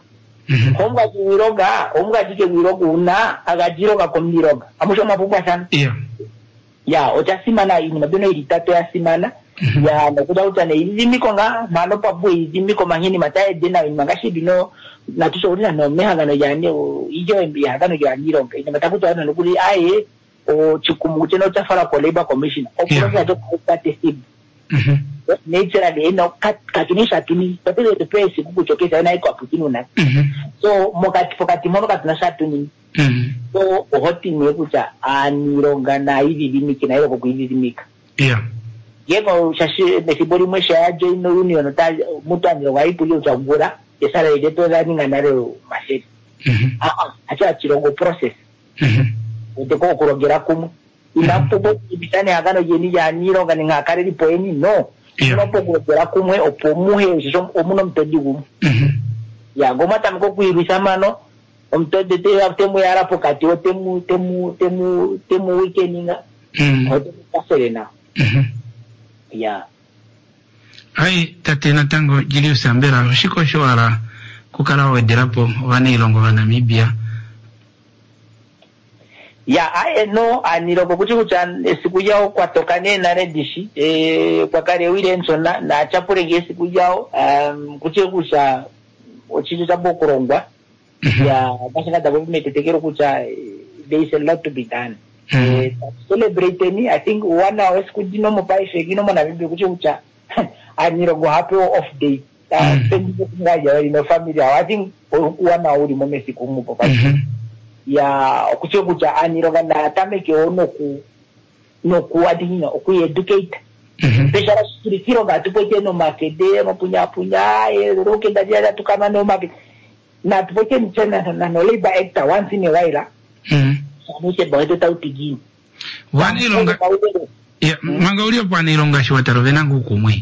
omgajike wiroga una agajiroga komniroga amusho mabugwa sana ya ochasimana ini mabino ilitato ya simana ya nakuda utane ilimiko nga malopa bwe ilimiko mahini matae dena imangashi bino natusho urina no mehangano yane ijo mbihangano yanironga ina matakuta wana nukuli aye o chikumuche no chafara kwa labor commission o prosa to kukate sibu naturally ino katunisha tuni patele de pesi kukuchokesa ina iko aputinu na so pokati mono katunasha tuni so ohoti mwekucha anironga na hivi vimiki na hilo kuku hivi vimika yego shashi nesibori mwesha ya joino union ta mutu anironga ipuli uchagura yesara yedeto za ninga nare maseri acha chirongo process uteko kurogera kumu inapopo ibitane agano jeni ya nironga ngakare lipoeni no unapogera kumwe opomuhe sho omuno mtodigu ya ngoma tamko kuirisa mano omtode te temu yara pokati temu weekendinga otemukaserena ya ai tatena tango Julius Ambera shiko shwara kukala wederapo wana ilongo wa Namibia ya no anirongo kuti siku yao kwa tokane na redishi kwa kare Williamson na chapurenge siku yao kuti kusha ochizo chabo kurongwa ya basanga da government tekero kucha there is a lot to be done celebrate ni I think 1 hour kudino mo pai fegino mo na bibi kuti kucha anirongo happy off day spend ngaja ino family I think 1 hour mo mesiku mu papa ya kucho kucha anironga na tameke no kuadinga ku educate special security ronga tupoke no makede mapunya roke ndadia tukana no market na tupoke mchana na no labor actor once in a while samuche baito tautigi wanilonga ya mangaulio panilonga shwataro venangu kumwe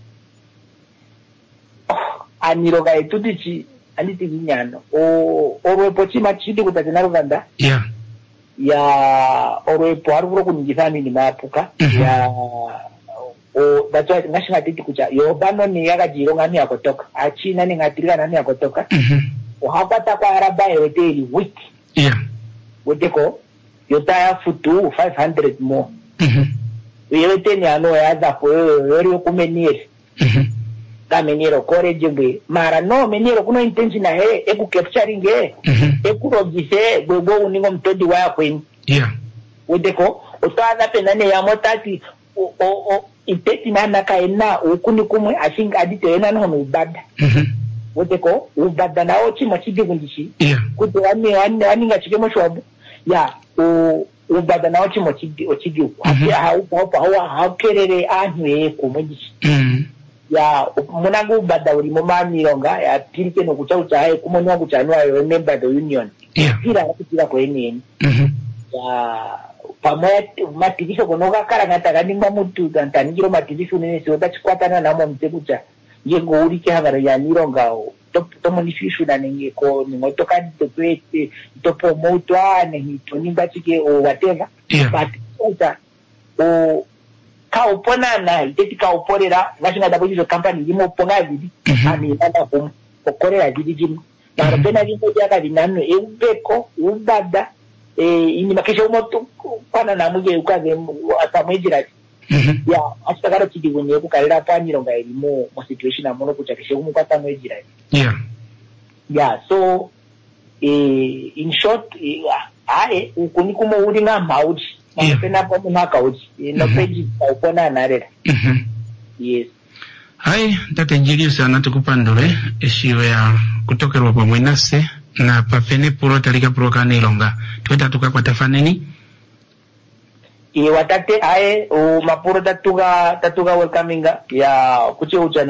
anironga etutichi aliti nyano orwepo chima chidi kutatena ruganda ya orwepo haruro kunjifami ni mapuka ya that's why national titi kucha yobano ni yakajironga ni yakotoka achina ni ngatirika ni yakotoka uhapata kwa araba hoteli week weteko yotaya futu 500 more yote ni ano yaza po yori kumeniere meniro correge mara no meniro kuno intention na eku capturing eku rogise gbogbo uningo mtodi wa kwen weteko otaza penane ya motati iteti na kaena ukuni kumwe I think adite ena no ubada weteko ubada na ochi machidi kundishi kuti wani ngachike mshwabu ya ubada na ochi machidi ochidi ha kerere anwe kumwejishi ya munangu ubada uri mumamironga ya pirike no kuchaucha haye kumonwa kuchanwa yo member the union kila kutira kwa nini ya pamoja mativisho konoka karangata kanimba mutu tantanjiro mativisho nene sota chikwatana namo mtekucha yengo urike hagara ya nironga tomo nifishu na nenge ko ningotoka dopete topo motwa ne tonimba chike o whatever but kaupona na iteti kauporera national double company limo ponga vidi ani nanda kokorera vidi jim na robena vidi yaka vinano eubeko ubada ini makesha umoto pana na muje ukaze atamwejira ya asitakaro chidi wenye kukalira panyironga elimo mo situation amono kuchakesha umukata mwejira so in short ukuni kumo uri nga mauti pena po maka uchi no page upona narera yes hai tatenjiri sana tukupandole eshiwe ya kutokerwa kwa mwenase na papene puro talika puro kanilonga tweta tukakwata faneni watate ae mapuro tatuga welcominga ya kucheucha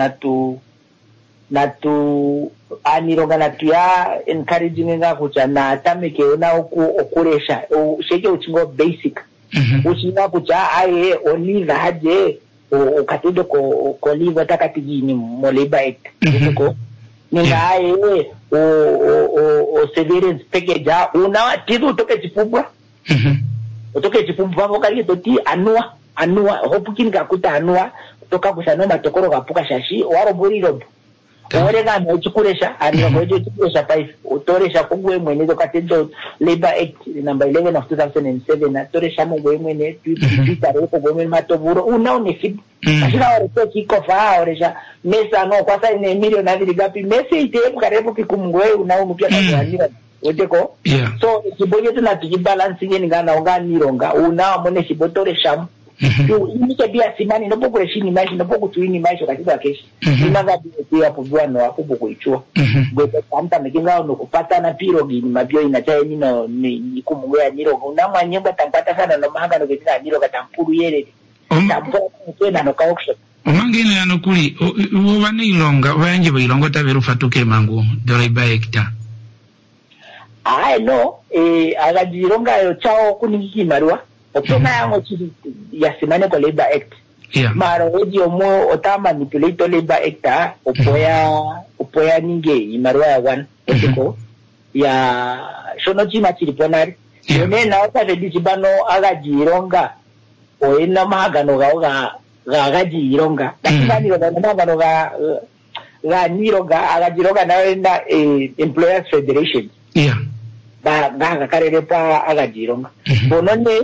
natu anironga natu ya encouraging nga kucha na tameke ona okuresha sheke uchingo basic uchinga kucha ae oliva haje ukatido ko liva takatijini moleba et ko ninga ae severance package una tidu toke chipubwa utoke chipumbu vango kali toti anua hopukini kakuta anua toka kusano matokoro kapuka shashi waro buri robo orega no chikuresha ani ngoje chikuresha pais utoresha kugwe mwene dokatendo labor act number 11 of 2007 na toresha mugwe mwene twita roko gome matoburo unaone fit ashira waro kikofa oresha mesa no kwa sai ne milioni na viligapi mesa ite kukarepo kikumgwe unaumupia kwa weteko so kiboye tuna tujibalance ngeni ngana ongani ronga una mone shibotore sham imike bia simani no pokure shini maisha no poku tuini maisha katika keshi inaga bia pobwa no akubo ichua gote kanta mekinga no kupata na piro gini mabio inachaye nino ni kumugwa nyiro una mwanyemba tampata sana no mahanga no ketina nyiro katampuru yere tampuru kwena no kaokshop omangene yanokuli wane ilonga wanje ilonga taberu fatuke mangu dole baekta no agajironga yo chao kuniki marua opena yango chiri ya semane ko Labor Act mara odi omo ota manipulate Labor Act opoya ninge imarwa ya one etiko ya shono chima chiri ponari yone na ota vedisi bano agajironga oena magano ga agajironga lakini magano ga nironga agajironga na Employers Federation ba karere pa agajironga bonone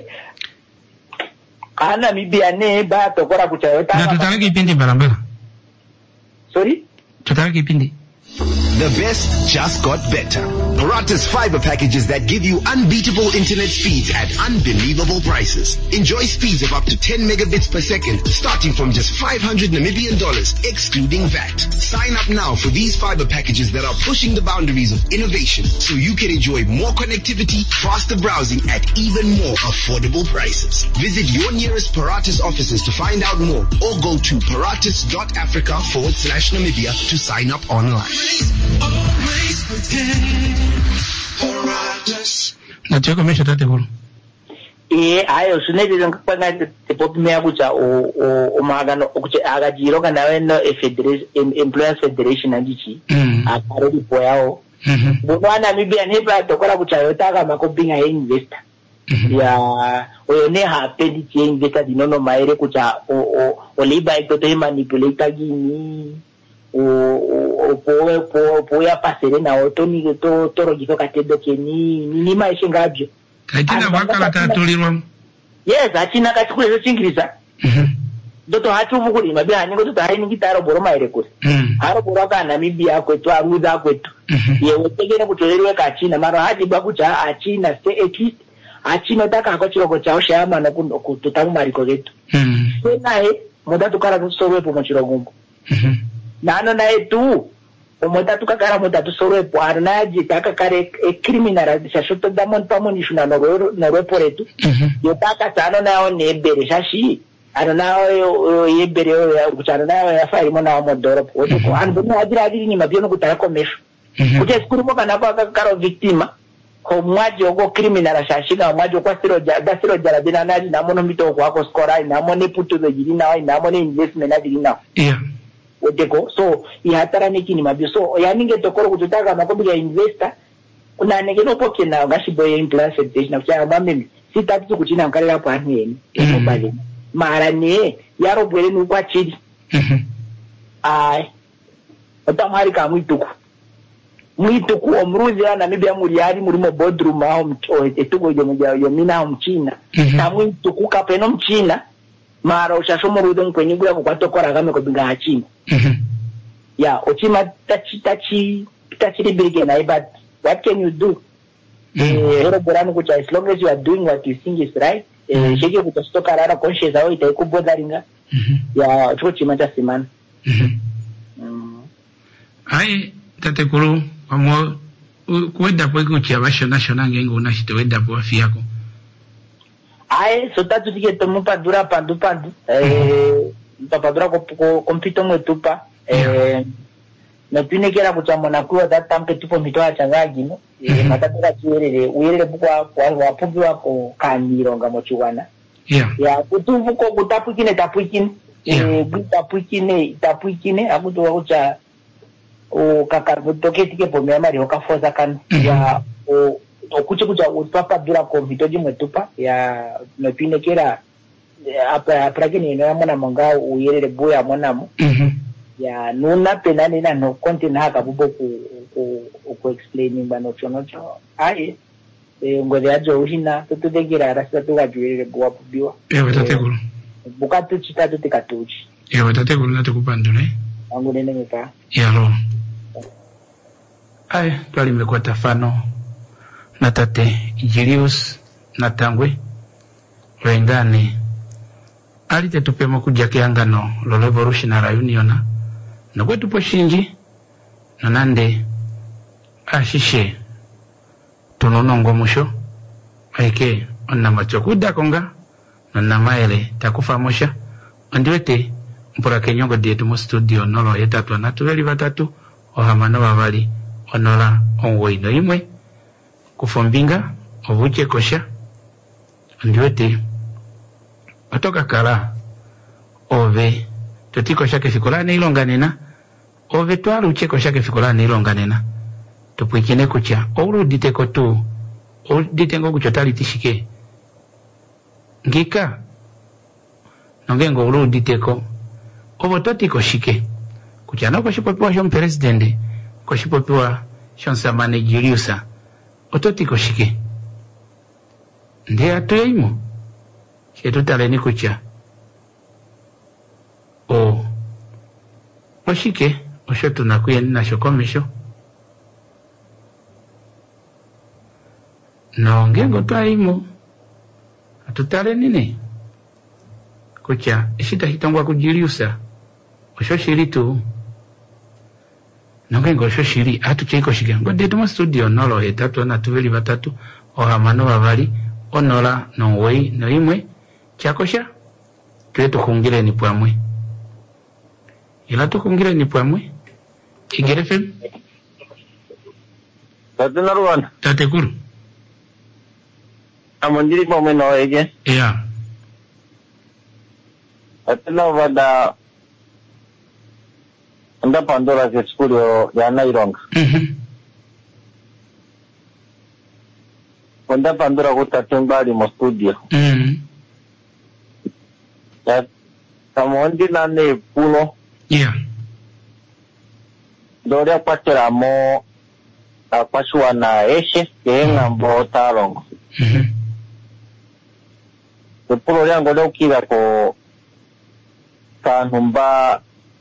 ana mibiane ba tokora kuchayota na tutaka kipindi barabara sorry tutaka kipindi. The best just got better. Paratus fiber packages that give you unbeatable internet speeds at unbelievable prices. Enjoy speeds of up to 10 megabits per second, starting from just $500 Namibian, excluding VAT. Sign up now for these fiber packages that are pushing the boundaries of innovation, so you can enjoy more connectivity, faster browsing at even more affordable prices. Visit your nearest Paratus offices to find out more, or go to paratus.africa/Namibia to sign up online. Always na choko mesha tate bolo ayo sunedi ngapanga te popimea kucha o magano kucha agajiroga nawe no Employers Federation andichi akarodi poyao bwana mibia neba tokora kucha yotaka makopinga investor ya oyone hapendi che investor dinono maere kucha o liba ikoto manipulate gini o ya pasere na otoni to rojito katedo ni maisha ngabyo kaitina wakala tatulirwa yes achina katikule chingiriza doto hatu vukuri mabia haniko to haini gitaro boro maire kuri haro boro ka Namibia kwetu aruda kwetu yewe tegene kutolerwe ka China mara hadi bakucha achina stay at least achina taka ko chiroko chao shama na kututamu mariko getu nae moda tukara tusorwe po machirogumbu nano nae tu omota tukakara moda tusorwe po arnaji taka kare criminal shashoto damon pamonishu na reporetu yotaka tano nao nebere shashi arana yebere yo kuchana nayo yafari mona modoro wote ko anbona adiri ni mabiono kutaka komesho kuje skuru mo kana kwa karo victima ko mwaji ogo criminal shashika mwaji kwa siro jara bina nadi na mono mito kwa ko skora na mone puto do jiri na na mone investment na jiri na wote ko so ihatara niki ni mabio so yaninge tokoro kutaka makobi ya investor kuna negeno poke na gashiboye Employers Federation kwa mami sitatu kuchina nkale hapo ani eno bali mara ne yaro bwele nukwa chidi ai otamari ka mwituku omruzi ya Namibia muriari murimo boardroom au etugo yo mina mchina na mwituku kapeno mchina mara ushashomo rudo nkwenyigura kwa tokora game ko binga hachina ya ochima tachi libirige na but what can you do hero borano kucha as long as you are doing what you think is right shege kutostoka rara conscious au itaikubodaringa ya chochi cha simana ai tatekuru amo kuenda kwa kucha basho national ngengo unashitowenda kwa fiako ai so tatu tike tomu padura pandu papadura ko kompito mwetupa na pine kera kuchamona kwa that time tupo mitoa changaji no matataka uirele bukwa wapubi wako kanironga mochuwana ya kutuvu ko kutapuikine tapuikine akuto wakucha o kakarbutoke tike pomea mari okafoza kan ya okuche kucha utapa dura ko mitoji mwetupa ya na pine kera apa pragini no amona monga uirele boya monamo ya nuna penani na no kontina haka bubo ku explaining bano chonocho ai ngode ajo uhina tutudegira rasa tugajuire bwa bubiwa tatekuru bukatu chitatu tikatuchi tatekuru natukupandule angu nene mepa yalo ai twali mekuwa tafano na tate Julius na Tangwe wengani alite tupemo kuja kiangano lo Revolutionary Union na kwetu po shinji na nande ashishe tunonongo musho aike onna machokuda konga na maele takufa mosha andiwete mpura kenyongo dietu mu studio nolo yetatu na tubeli batatu ohamana babali onola onwoino imwe kufombinga obuche kosha andiwete otoka kala ove totiko shake fikolane ilonganena ove twala ucheko shake fikolane ilonganena tupwikine kucha oludite ko tu oludite ngo kuchotali tishike ngika nongengo oludite ko obo totiko shike kucha nako shipopiwa shom president ko shipopiwa shon samane Juliusa ototiko shike nde atoyimo shetutale ni kucha oshike osho tunakuye nasho komisho no ngengo twaimo atutale nini kucha ishita hitongwa kujiliusa osho shiri tu no ngengo osho shiri atucheko shike ngode tuma studio nolo etatu na tuveli batatu ohamano babali onola no wei no imwe chakosha twetu kungire ni pwamwe ila tukungire ni pwamwe Igere FM Tate naruan tate kuru amandiri pwamwe no ege yeah tate na wada anda Pandora ke studio ya Naironga anda Pandora kutatengbali mo studio ya kamondi nane pulo yeah Doria patera mo apasua na eshe kenga mbota longo pulo yango leo kila ko kanumba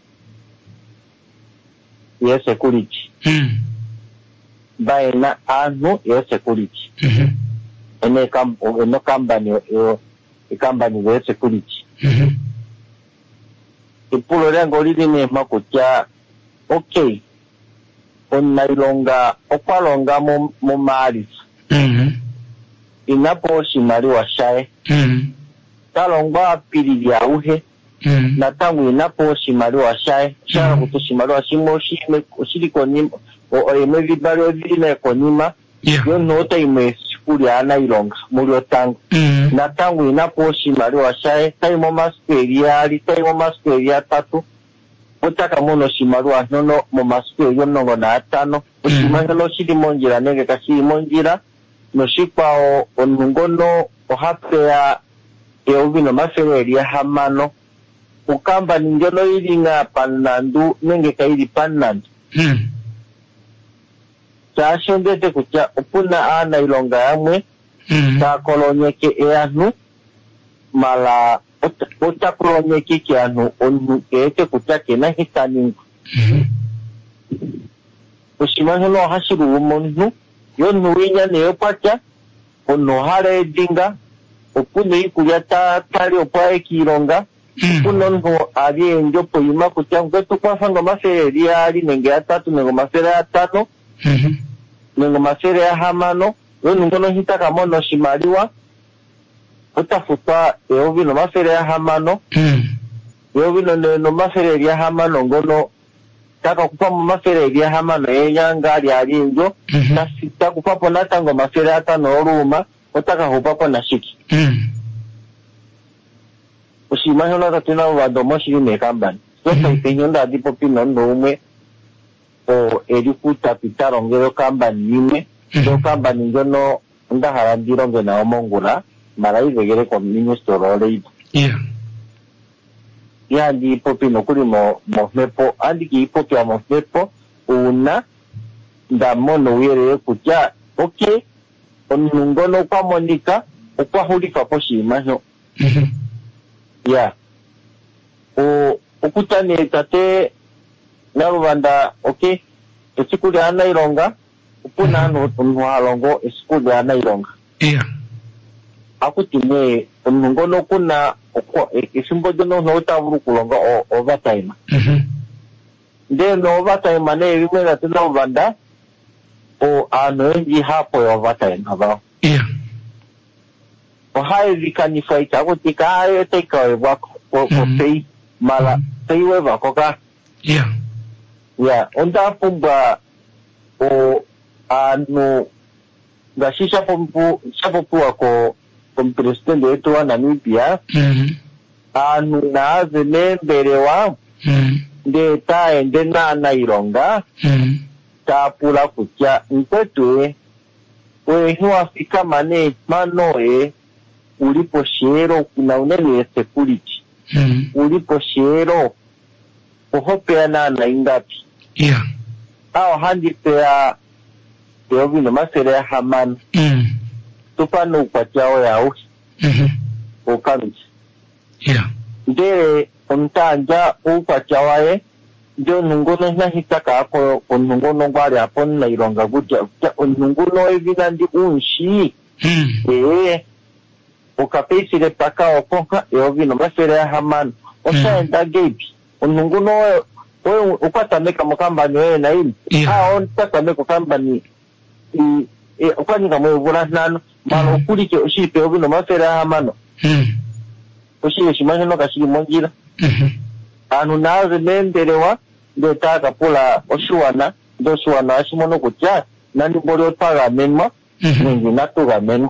ye security baina anu ye security ene company ye security pulo yango lili ne makucha okay onailonga okwalonga mu mali inapo shimali wa shae talongwa pili ya uhe na tangu inapo shimali wa shae shara kutu shimali wa shimo shime ushiri konima eme vibali wa vile konima yo nota ime shikuri ya anailonga muri wa tangu na tangu inapo shimali wa shae taimo maskeri ya tatu utaka mono shimarua nono mo masukio yonongo na atano ushimanga no shiri monjira nenge kashiri monjira no shipao onungono ohape ya eovino mafereri ya hamano ukamba ninjono ili nga panandu nenge kairi panandu chaasho ndete kucha upuna ana ilonga yamwe ta kolonyeke eanu mala utakulonyeke kianu onuke kutake na hitaningu ushimanga no hashiru umonu yonu winya ne opacha ono hare dinga opune ikuya tari opae kironga kuno no ali enjo poima kuchanga tukwafanga maferi ali nenge atatu nengo maferi atano nengo maferi hamano yonu ngono hitaka mono shimaliwa utafuta eovino mafere ya hamano eovino no mafere ya hamano ngono taka kupamu mafere ya hamano yenyanga ali alinjo tasita kupapo natango mafere atano oruma utaka hupapo na shiki ushimanya na tatina wadomo shiri mekambani sosa ipenyonda adipo pino umwe o erikuta pitarongero kambani yume so kambani ngono nda harandironge na omongura marai vegere con ministro Roleibo. Ya di popi no kuri mo mepo andi ki popi mo mepo una da mono were kuja okay onungono kwa monika kwa huli fa poshi majo. Ya o okutane tate na rwanda okay esikuli ana ironga upuna no tunwalongo esikuli ana ironga. Akutime onungono kuna isimbo jono no taburu kulonga overtime no overtime ne rimwe na tuna banda o anoenji hapo overtime aba o hai vikanifai tako tika ayo teka wako o pay mala pay weva koka onda pumba o anu gashisha pompu sapo wako con presidente wetu wa Namibia anu naze nemberewa ndeta ende na ilonga tapula kutya nkwetwe wehu afika mane manoe ulipo shero kuna unene security ulipo shero uhopea na ingapi au handi pea Deovino masere haman tupano ukwatiao ya uhi ukamji nde untanja ukwatiawae ndio nungono na hitaka ako nungono ngwari apon na ilonga guja nungono evina ndi unshi ukapesi le paka okonka Deovino masere haman oshaenda gepi nungono ukatameka mukambani wewe na ili ontatameka mukambani ukwanyika mwevula nano malo kulike ushipe obino mafera hamano ushiye shimanyano kashiri monjira anu naze nenderewa ndetaka pula oshuwana ndoshuwana ashimono kutya nani boli otaga menma ningi natuga menma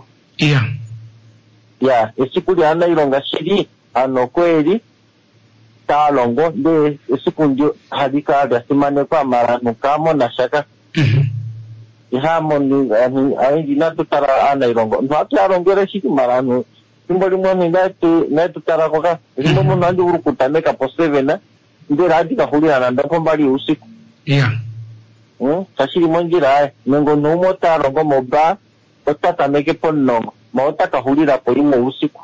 esikuli ana ilonga shiri ano kweli talongo nde esikundi hadika agasimane kwa maranu kamo na shaka Ihamon ni na tutara ana ilongo nati arongere shiki maranu simboli moni na tutara koka simbo nandi urukutameka posevena nde radika hulira nanda kombali usiku kashiri monjira nengo nomo tarongo moba otatameke ponno maotaka hulira po imo usiku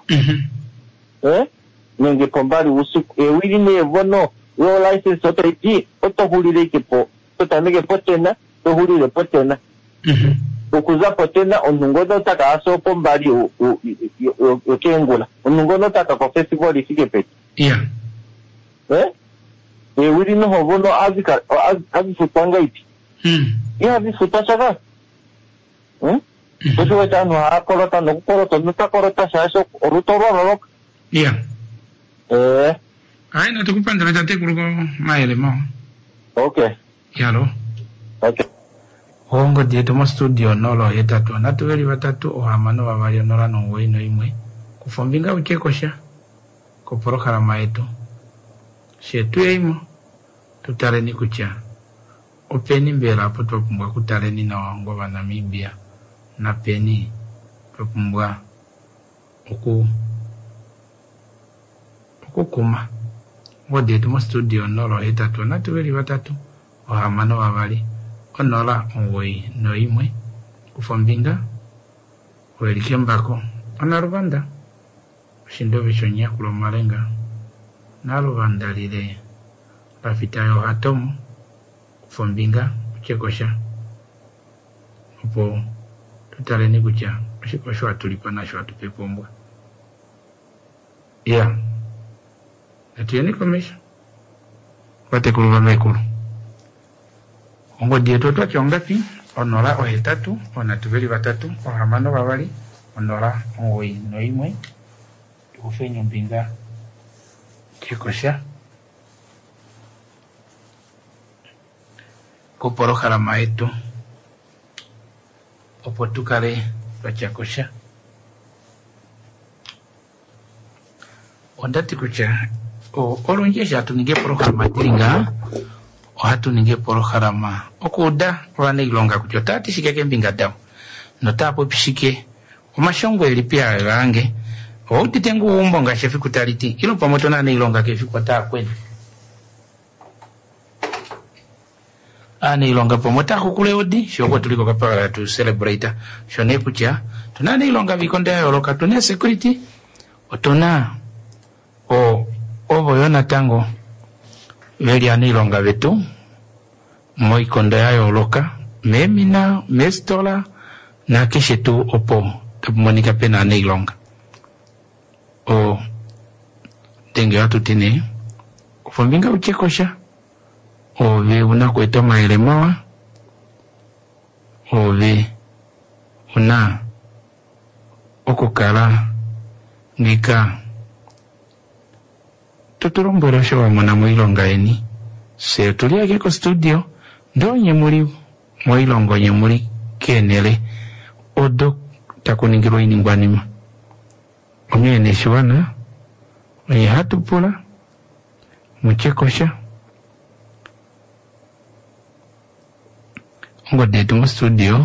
nenge pombali usiku wili ne bono yo license oteti otohulire kepo otameke potena tohulire potena ukuza potena onungono taka aso pombali okengula onungono taka ko festival ifike pete wili no hobono azifutanga iti azifutashaka Ojo tanu akorota no korota nutakorota shaso orutororo Ay, no te ocupan de la kuruko maile mo. Okay. Yalo. Okay. Hongo die tomo studio nolo yetatu natu veli watatu ohamano wavali nora no wino imwe. Kufombinga uchekosha. Kuporokara maetu. Shetu imo. Tutareni kucha. Openi mbela hapo tuwapumbwa kutareni na wango wa Namibia. Na peni tuwapumbwa okukuma wodi tumo studio nolo etatu natu veli watatu ohamano wavali onola onwoi no imwe kufombinga welikembako ona rubanda shindo bishonya kulo malenga na rubanda lile rafitayo hatomo kufombinga kuchekosha upo tutaleni kucha kushikosho atulipa na shwa tupepombwa Atieni komisha. Wate kuluwa mekulu. Ongo dieto tuwa chongapi. Onora ohetatu. Onatuveli watatu. Ohamano wawali. Onora onwoi noimwe. Tukufe nyumbinga. Kikosha. Kuporo harama etu. Opotukare. Wachakosha. Ondati kucha. Olunjesha atunige programa tiringa ohatunige programa okuda wane ilonga kuchota tishike mbinga dawo notapo pishike omashongo elipia gange otitengu umbo nga shefi kutaliti ilo pamoto nane ilonga kefi kwata kwene ane ilonga pomota kukule odi shoko tuliko kapala tu celebrate shone kucha tunane ilonga vikonde yoloka tune security otona Obo yona tango veli anilonga vetu moi konda yayo loka memina mestola na keshetu opo tapumonika pena anilonga o tenge watu tine kufombinga uchekosha ove una kueto maelemawa ove una okukala ngika tuturumbura showa mwana mwilonga eni se tulia keko studio ndo nyemuli mwilongo nyemuli kenele odo takuningiro iningwanima omyene shiwana oye hatupula muchekosha ngodetu mu studio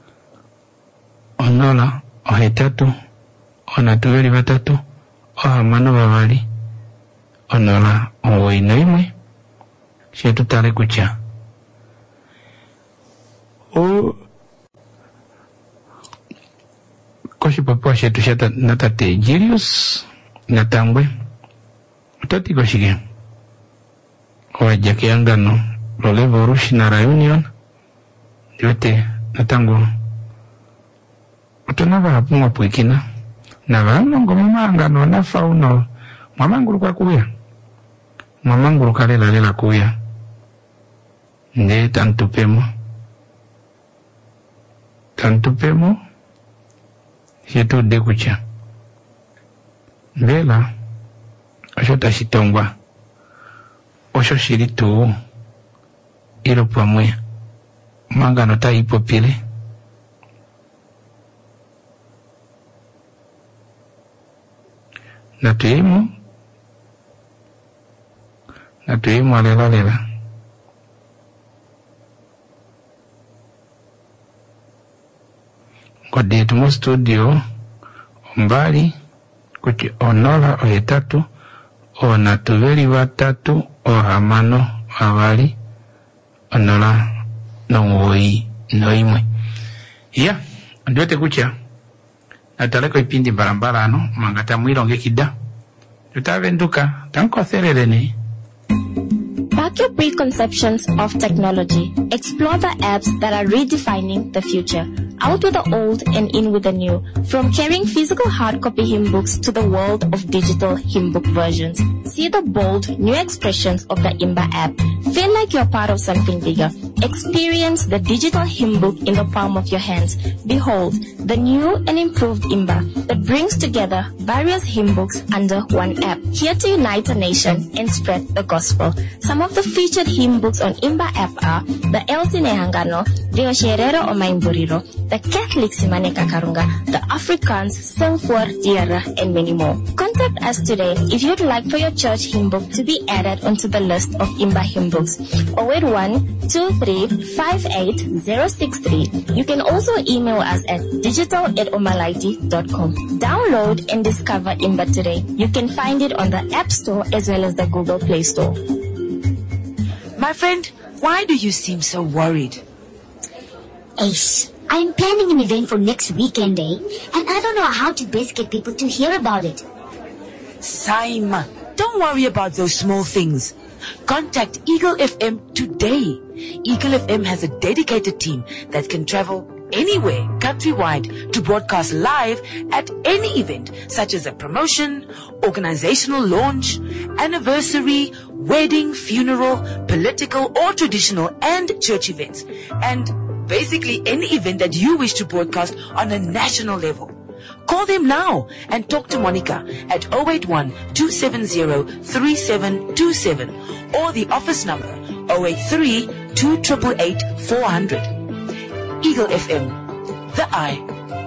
onola ohetatu onatubeli batatu ohamano babali onola owoino imwe shetutale kucha koshi papa shetu sheta natate Julius natambwe utati koshige wajake angano lolevo Rushinara Union yote natangu utonava hapumwa pwikina na vanongo mamangano na fauno mamanguru kwa kuya mamanguru kalela lela kuya nde tantupemo yetu dekucha mbela osho tashitongwa osho shiritu ilo pamwe mangano ta ipopile natuyemo alela kodetu mu studio mbali kuti onola ohetatu onatubeli batatu ohamano abali onola nomuwoyi noimwe ya ndote kucha nataleko ipindi mbalambala ano mangata mwilonge kida tutavenduka tankoserelene. Back your preconceptions of technology. Explore the apps that are redefining the future. Out with the old and in with the new. From carrying physical hard copy hymn books to the world of digital hymn book versions. See the bold, new expressions of the IMBA app. Feel like you're part of something bigger. Experience the digital hymn book in the palm of your hands. Behold, the new and improved IMBA that brings together various hymn books under one app. Here to unite a nation and spread the gospel. Some of the featured hymn books on IMBA app are the Elsie Nehangano, Dio Sherero Omaimburiro, the Catholic Simane Kakarunga, the Afrikaans, Singfor Diara, and many more. Contact us today if you'd like for your church hymn book to be added onto the list of IMBA hymn books. 081-2358-063. You can also email us at digital@omalaiti.com. Download and discover IMBA today. You can find it on the App Store as well as the Google Play Store. My friend, why do you seem so worried? Ace, I'm planning an event for next weekend, and I don't know how to best get people to hear about it. Saima, don't worry about those small things. Contact Eagle FM today. Eagle FM has a dedicated team that can travel anywhere countrywide to broadcast live at any event, such as a promotion, organizational launch, anniversary, wedding, funeral, political or traditional and church events, and basically any event that you wish to broadcast on a national level. Call them now and talk to Monica at 081-270-3727 or the office number 083-288-400. Eagle FM, the eye.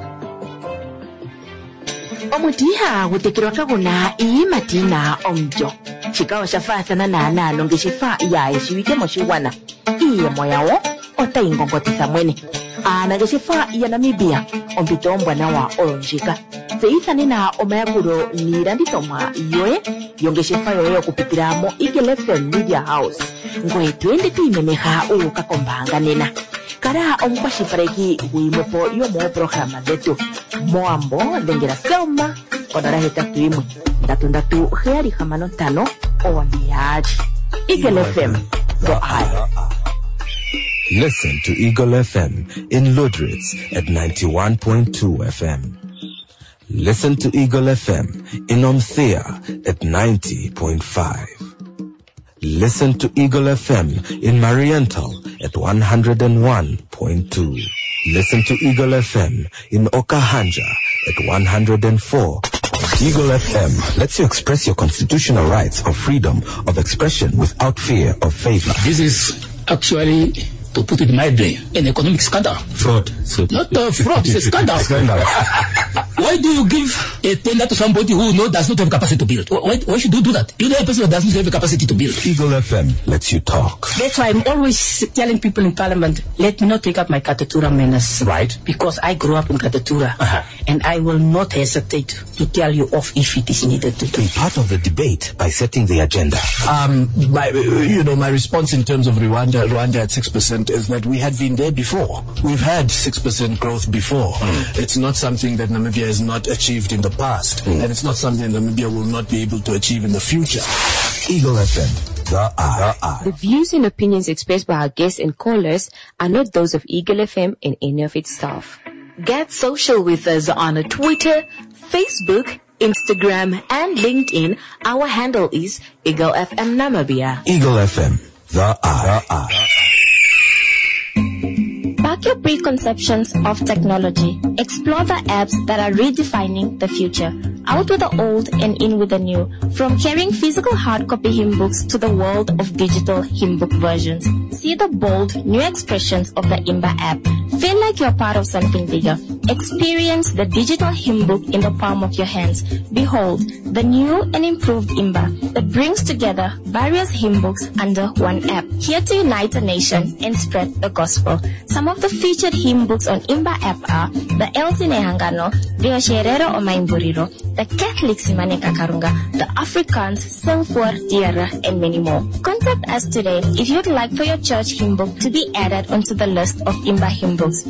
Omutiha gutekirwa kaguna imatina omjo. Chikawa shafasa na longeshifa ya ishiwike moshiwana. Iye moyawo ota ingongotisa mwene. Anageshifa ya Namibia ombitombwa na wa oronjika. Seisa nina omayakuro niranditoma yoe yongeshifa yoye kupitiramo Eagle FM Media House. Ngoe twende tuimeneha ukakombanga nena. Kara ompashipareki huimopo yomo programa zetu. Moambo lengera selma onora hetatu imwe. Ndatu heari hamano tano owandiaji. Eagle FM, the eye. Listen to Eagle FM in Ludritz at 91.2 FM. Listen to Eagle FM in Omthea at 90.5. Listen to Eagle FM in Mariental at 101.2. Listen to Eagle FM in Okahanja at 104. Eagle FM lets you express your constitutional rights of freedom of expression without fear of favor. This is actually, to put it mildly, an economic scandal. Fraud. Not fraud, it's a scandal. Why do you give a tender to somebody who does not have capacity to build? Why should you do that? You know a person who doesn't have the capacity to build. Eagle FM lets you talk. That's why I'm always telling people in Parliament, let me not take up my Katatura manners. Right. Because I grew up in Katatura. And I will not hesitate to tell you off if it is needed to do. Be part of the debate by setting the agenda. My response in terms of Rwanda at 6% is that we had been there before. We've had 6% growth before. It's not something that Namibia has not achieved in the past. And it's not something Namibia will not be able to achieve in the future. Eagle FM, the eye. The views and opinions expressed by our guests and callers are not those of Eagle FM and any of its staff. Get social with us on Twitter, Facebook, Instagram, and LinkedIn. Our handle is Eagle FM Namibia. Eagle FM, the eye. Back your preconceptions of technology. Explore the apps that are redefining the future. Out with the old and in with the new. From carrying physical hard copy hymn books to the world of digital hymn book versions. See the bold, new expressions of the Imba app. Feel like you're part of something bigger. Experience the digital hymn book in the palm of your hands. Behold, the new and improved Imba that brings together various hymn books under one app. Here to unite a nation and spread the gospel. Some of the featured hymn books on Imba app are the Elsie Nehangano, the Osherero o Maimburiro, the Catholic Simane Kakarunga, the Afrikaans, Singfor, Diara, and many more. Contact us today if you'd like for your church hymn book to be added onto the list of Imba hymn books.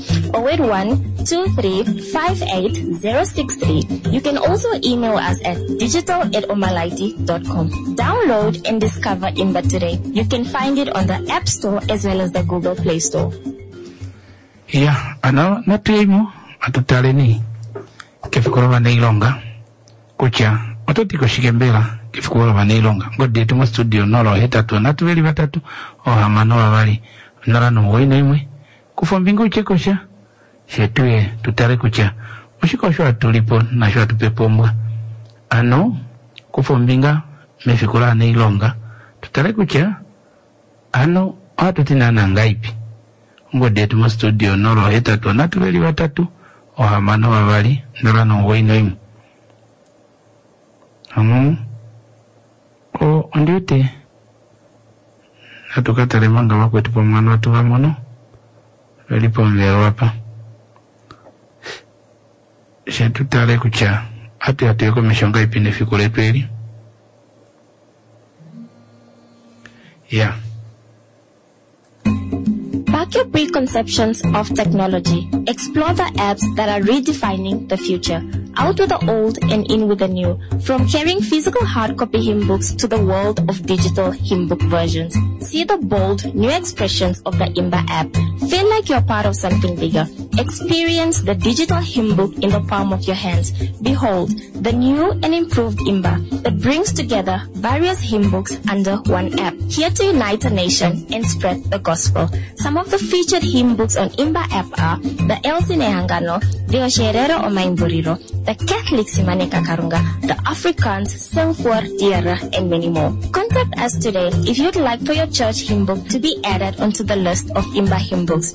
081-2358-063. You can also email us at digital@omalaiti.com. Download and discover Imba today. You can find it on the App Store as well as the Google Play Store. Yeah, ano natuimo atutaleni kefikolo banailonga kucha ototiko shikembera kefikolo banailonga ngode tumo studio nolo hetatu natubeli batatu ohamano babali nalano woinaimwe kufombingo chekosha shetue tutale kucha ushikosho tulipo na shwa tupepombwa ano kufombinga mefikolo banailonga tutale kucha ano atutinana ngaipi ngode tumo studio nolo hetatu natubeli batatu ohamano babali nalano woinaimwe o ondiote natukatale manga wakwetu pa mwana watu wa mono walipo mvero hapa shetutale kucha atu yako meshonga ipine fikule tweli yeah. Back your preconceptions of technology. Explore the apps that are redefining the future. Out with the old and in with the new. From carrying physical hard copy hymn books to the world of digital hymn book versions. See the bold, new expressions of the Imba app. Feel like you're part of something bigger. Experience the digital hymn book in the palm of your hands. Behold, the new and improved Imba that brings together various hymn books under one app. Here to unite a nation and spread the gospel. Some of the featured hymn books on Imba app are the Elsie Nehangano, the Osherero o Maimburiro, the Catholic Simane Kakarunga, the Afrikaans, Singfor, Diara, and many more. Contact us today if you'd like for your church hymn book to be added onto the list of Imba hymn books.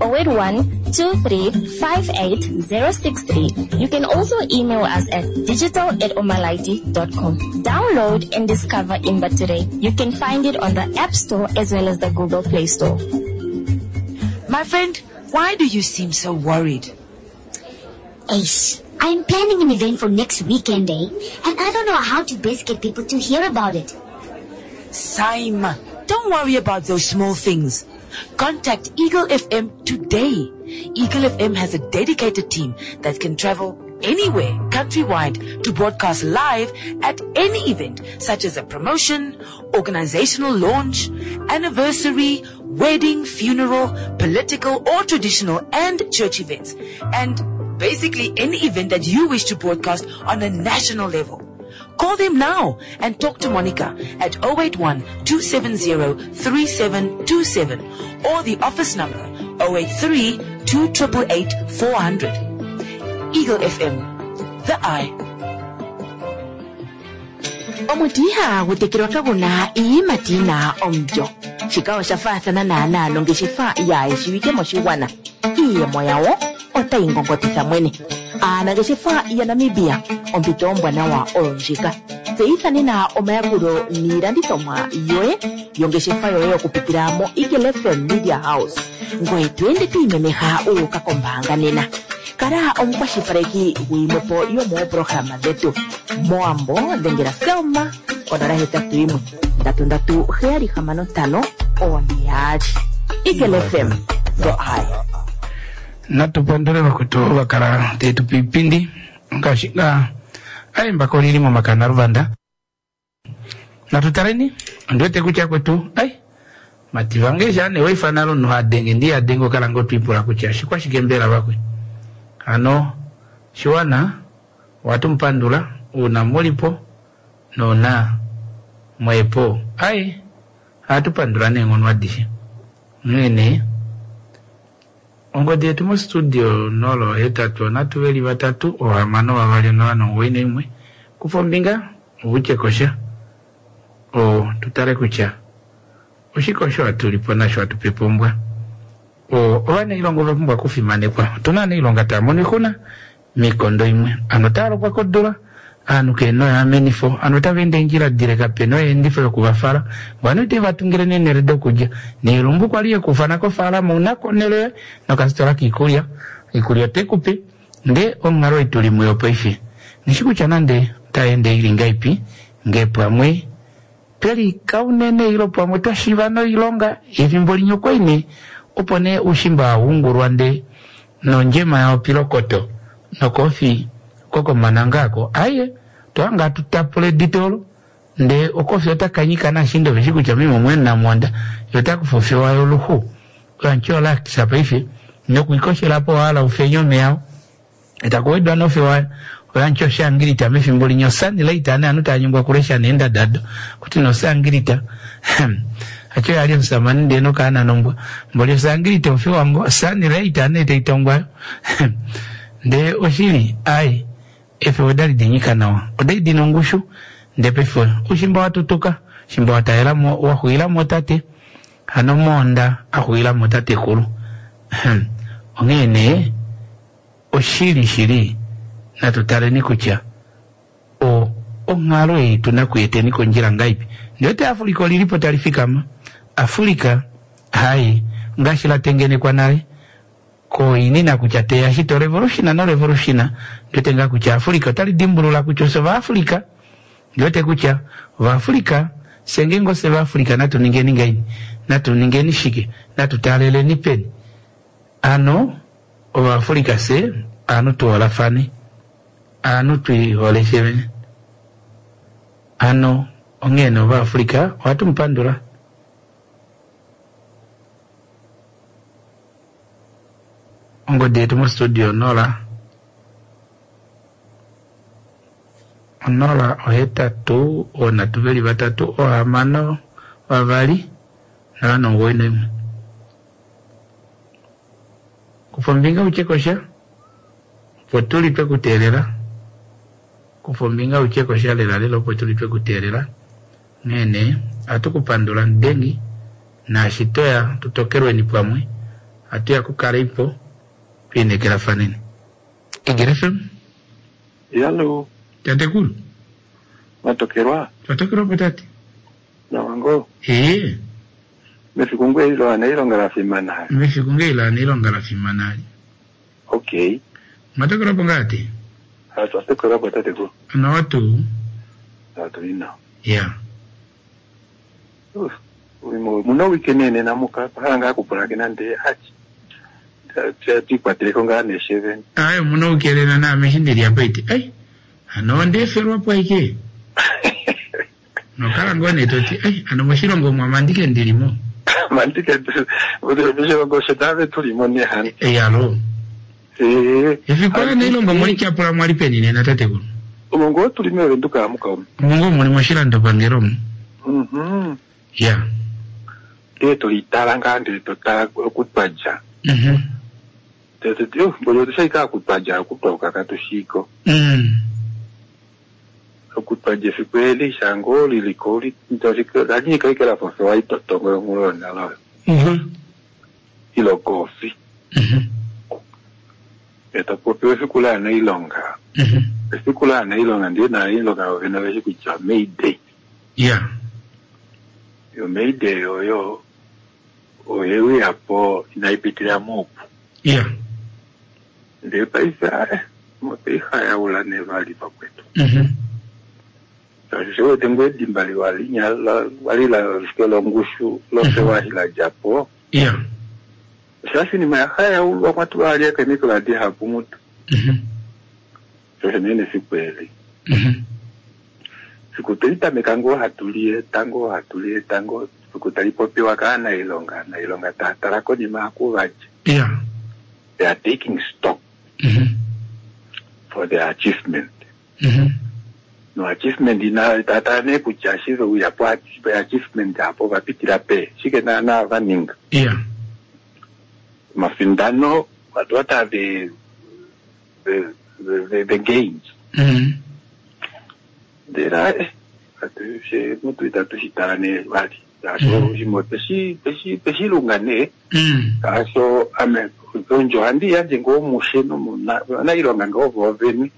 081-2358-063. You can also email us at digital@omalaiti.com. Download and discover Imba today. You can find it on the App Store as well as the Google Play Store. My friend, why do you seem so worried? Ace, I'm planning an event for next weekend, and I don't know how to best get people to hear about it. Saima, don't worry about those small things. Contact Eagle FM today. Eagle FM has a dedicated team that can travel anywhere countrywide to broadcast live at any event, such as a promotion, organizational launch, anniversary, wedding, funeral, political or traditional and church events, and basically any event that you wish to broadcast on a national level. Call them now and talk to Monica at 081-270-3727 or the office number 083-288-400. Eagle FM, the eye. Omutiha gutekirwa kaguna imatina omjo. Chikao shafathana na longe shifa ya ishiwike moshiwana. Iye moyawo ota ingongotisa mwene. anageshefa ya Namibia ompitombwa nawa olonjika zeithane na omayakuro niilandithomwa yoye yongeshefa yoye okupitiramo Eagle FM Media House ngoye twende tuimemeha ukakombanga nena kala omukwashilipaleki wimwepo yomoopologama dhetu moambo dhengela Selma ondola 81 ondiyali Eagle FM natupondole bakuto bakala tetu pipindi nkashinga ayemba kolili mu makana Rwanda natutareni ndote kucha kwetu mativangesha ne waifanalo no adenge ndi adengo kala ngotwipula kucha shikwa shikembera bakwe ano shiwana watu mpandula una molipo nona mwepo atupandula nengono wadishe mwene ongode tumo studio nolo etatu natuveli batatu ohamano wabali no wene imwe kufombinga uche kosha tutare kucha ushikosho atulipo nasho atupepombwa wane ilongo vapumbwa kufimane kwa tunane ilonga tamoni kuna mikondo imwe anotaro kwa kodula anuke no ya menifo anotavende njira direka peno endifo yokubafala bwanote batungire neneredo kuja nirumbu kwaliye kufana ko fala munako nele nokasitola kikulia tekupe nde ongaro itulimu yopoife nishikuchana nde taende ilingaipi ngepamwe peli kaunene ilo pamwe twashivano ilonga evimboli nyokwaine opone ushimba ungurwande no njema ya pilokoto no kofi koko manangako aye twanga tutapule ditolo nde okofi otakanyika na shindo vishiku cha mimo mwene na mwanda yotakufofewa yoluhu kanchola kisapaife nyokuikoshe lapo wala ufenyo meao itakuwedwa nofewa wancho shangirita mefimboli nyosani laita ane anuta nyungwa kuresha nenda dado kuti no sangirita acho yali msamani ndeno kana nombwa mboli sangirita ufewa mbo sani laita ane taitongwa nde oshiri efe wadali dinyika nawa odai dinongushu ndepefo ushimba watutuka shimba wataela wahuila motate hano monda ahuila motate kuru ongene oshiri na tutare ni kucha ongaro tunakuyete niko njira ngaipi ndote Afrika lilipo tarifika Afrika ngashila tengene kwa nale ko inina kuchatea hito revolution ndote nga kucha Afrika tali dimbulula kuchoso va Afrika ndote kucha va Afrika sengengo se va Afrika natu ningeni ngai natu ningeni shike natu talele ni peni ano va Afrika se ano tuwala fani ano tui wale shevene ano ongeno va Afrika watu mpandula ongo detu mo studio nola oheta tu onatuveli batatu ohamano wavali na wano ngoine kufombinga uchekosha potulipe kuterera kufombinga uchekosha lelo potulipe kuterera nene atukupandula ndengi na ashitoya tutokerwe ni pamwe atuya kukaripo pine kila fanini Eagle FM yalo tate kulu matokerwa patati na wango mefikunge ila nilo ngarafimanali okay matokera pongati atokera patati kulu na watu ina muno wikenene namuka hanga kupulake nande hachi tikwateko ngane 7 ayo muno ukelena na mehindiri apaiti ai ano ndeferwa pwaike no kala ngone toti ai ano mashirongo mwamandike ndirimo mandike bisho shetave tulimo ne han yalo ifikola nilo ngomuli chapula mwali penine na tate kuno umongo tulime nduka amuka umongo muli mashira ndo pangero tulitala ngande totala kutpaja Tete boyo tshika kutpaja kutoka katushiko kutpaja fikweli shango lilikoli ntoshika lakini kaikela fofe waitotongo ngulona la ilo kofi etapopiwa efikula na ilonga. Efikula na ilonga ndiye na ilonga wenawezi kucha May Day. Yeah. Yo May Day oyo oyewe hapo inaipitilia mopu. Yeah. Ndiye paisa moteha ya ula nevali pa kwetu. Sasa tengwe dimbali walila skelo ngushu lote wahila japo. Yeah. Sasa ni mahaya wa watu wale kaniko la dia hapo mtu. Sasa nene sikweli. Sikutelita mekango hatulie tango sikutalipopewa kana ilonga tatarako ni makuvaje. Yeah. They are taking stock for their achievement. No achievement ina tatane kuchashizo uyapo achievement hapo vapitira pe. Shike na vaninga. Yeah. Mafindano, what are the gains? There are mutu itatushitane wali. Aso pesi lungane. Aso ame zonjo handi yaje ngo musheno na ilonga ngo voveni.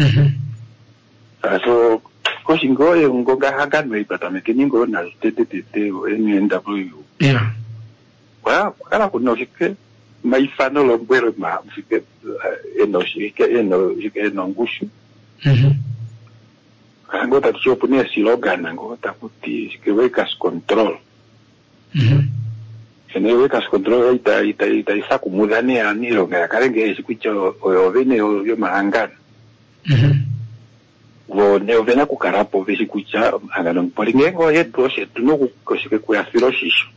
Aso koshingo ngonga haganwe ipatame keningo na tete NW. Yeah. Well, kala kunoshike maifano lombwero ma mfike eno ngushu. Ango tatucho punia slogan ango takuti sike wekas control. Ene wekas control ita isa kumudane anilo nga karenge esikucho ovene yo mahangana. Wo ne ovena kukarapo vesikucha angano polingengo yeto shetuno kushike kuyasiro shisho.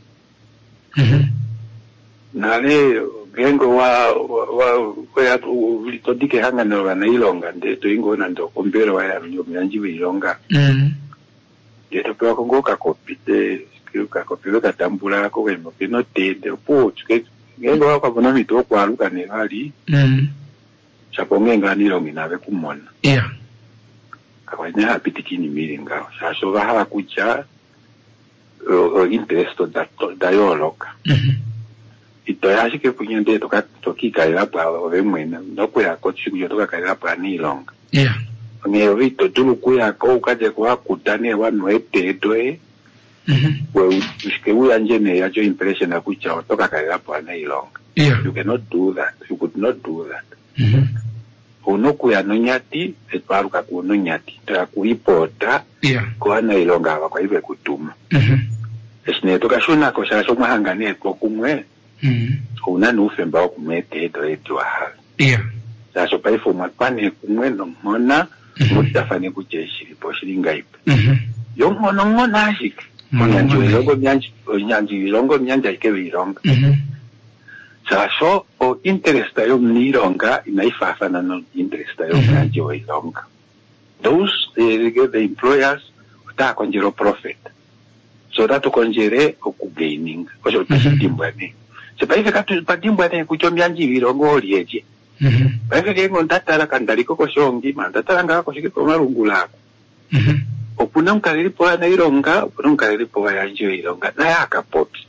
Nale gengo wa ulitodike hanga na ilonga ndeto ingo na ndo kombero wa ya mnyanji ilonga. Yeto pewa kongo kakopite kakopite katambula ko wemo kino tende po chike gengo wa kabona mito kwa luka ne hali. Chapongenga nilongi nawe kumona. Yeah. Kakwanya apitikini miringa. Saso bahala kucha interest da yoloka. Ito yashi ke punyende toki kaila pa ovemwena nokuya kochi kuyotoka kaila pa nilonga. Yeah. Nge vito tulu kuya ko kaje kwa kutane wa noete etoe. We ushike uya njene ya jo impression ya kucha otoka kaila pa nilonga. Yeah. You cannot do that. You could not do that. Unokuya nonyati etwaruka ku nonyati ta kuipota. Yeah. Kwa nilonga kwa ibe kutuma. Esne toka shuna ko sha soma hangane ko kumwe. Una nufemba okumete eto wa hali. Yeah. Saso paifo makwane kumwe no mona mutafane kujeshi po shilinga ipe. Yongono ngona ashik. Mwananji ilongo mnyanja ikewe ilonga. Saso o interesta yo mnironga inaifafana no interesta yo mwanji wa ilonga. Those the employers uta konjero profit. So that konjere okugaining. Ojo pesidimbwane. Sepaife katu padimba ne kuchomyanji virongo olieje. Paife kengo ndatara kandaliko ko shongi mandatara nga ko shike ko marungula. Opuna mkalilipo na ironga, opuna mkalilipo ya njo ironga na yakapoti.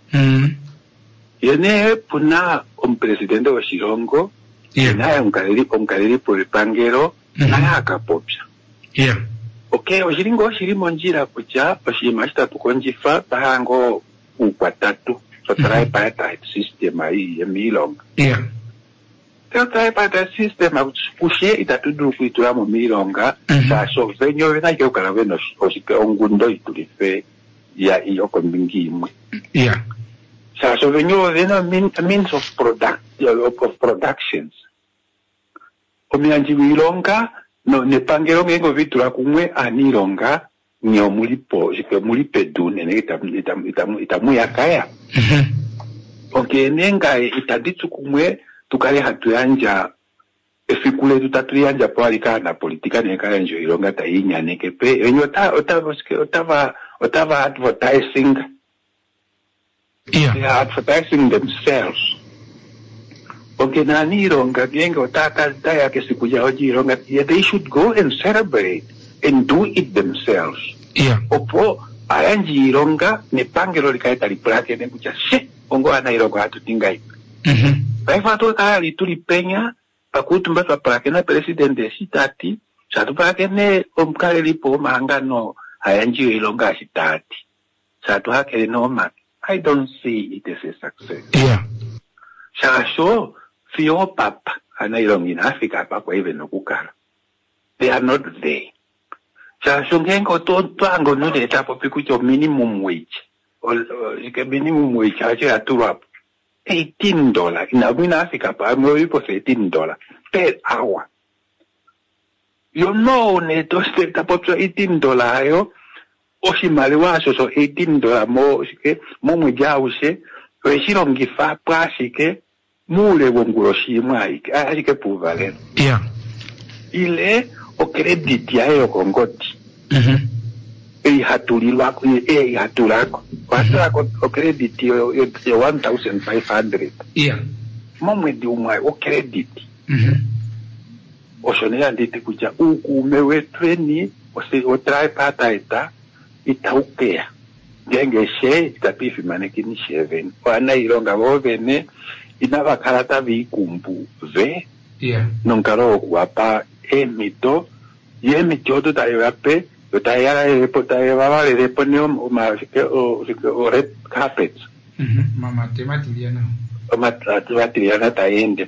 Yene puna presidente wa Shirongo, na mkalilipo ipangero na yakapoti. Yeah. Okay, oshiringo shirimo njira kucha, oshimashita tukonjifa pahango ukwatatu. So tripartite system aí é milong. Yeah. Então tripartite system puxe itatudu kuituramo milonga. Sa so venyo na yo kana veno osike ongundo itulife ya iyo kombingimwe. Yeah. Sa so venyo vena means of productions. Omianji milonga no nepangero ngengo vitura kumwe anilonga nyo mulipo jike mulipe dune ne itamuya kaya. Okay, nenga itaditsu kumwe tukale hatuyanja efikule tutatuyanja poalika na politika neka njo ilonga tainya nekepe enyo otava advertising. Yeah. They are advertising themselves. Okay, nani ilonga genga otaka daya kesikuja hoji ilonga, they should go and celebrate and do it themselves. Yeah. Opo ayanji ilonga ne pangelo likaeta liplake ne kucha she ongo ana ilonga hatutingai. Baifa to kaya lituli penya pakutumba papakena presidente sitati satupakene omkale lipo mahangano hayanjiyo ilonga sitati satuhakele noma. I don't see it as a success. Yeah. Shasho fio papa ana ilongi na Africa papa even okukala. They are not there. Shasho ngengo twango no de tapo pikucho minimum wage. Minimum wage aje aturap $18 in Africa pa mo ipo $18 per hour. You know ne to step tapo $18 yo oshimali waso so $18 mo sike mo mujause weshiro ngifa prasike mule wonguroshi mwai asike puvale. Yeah. Ile o credit ya yo kongoti. Hatulilwa hatulako kwasa o credit yo 1500. Yeah. Momwe di umai o credit. Oshonela nditi kuja ukume treni o tripata ita itaukea genge she tapifi manekini sheven wana ilonga vovene inavakarata vikumbu ve. Yeah. Nonkaro kuwapa emito yemitoto tayevape tayara tayevavale reponio o red carpets. Mama tematiliana matiliana tayende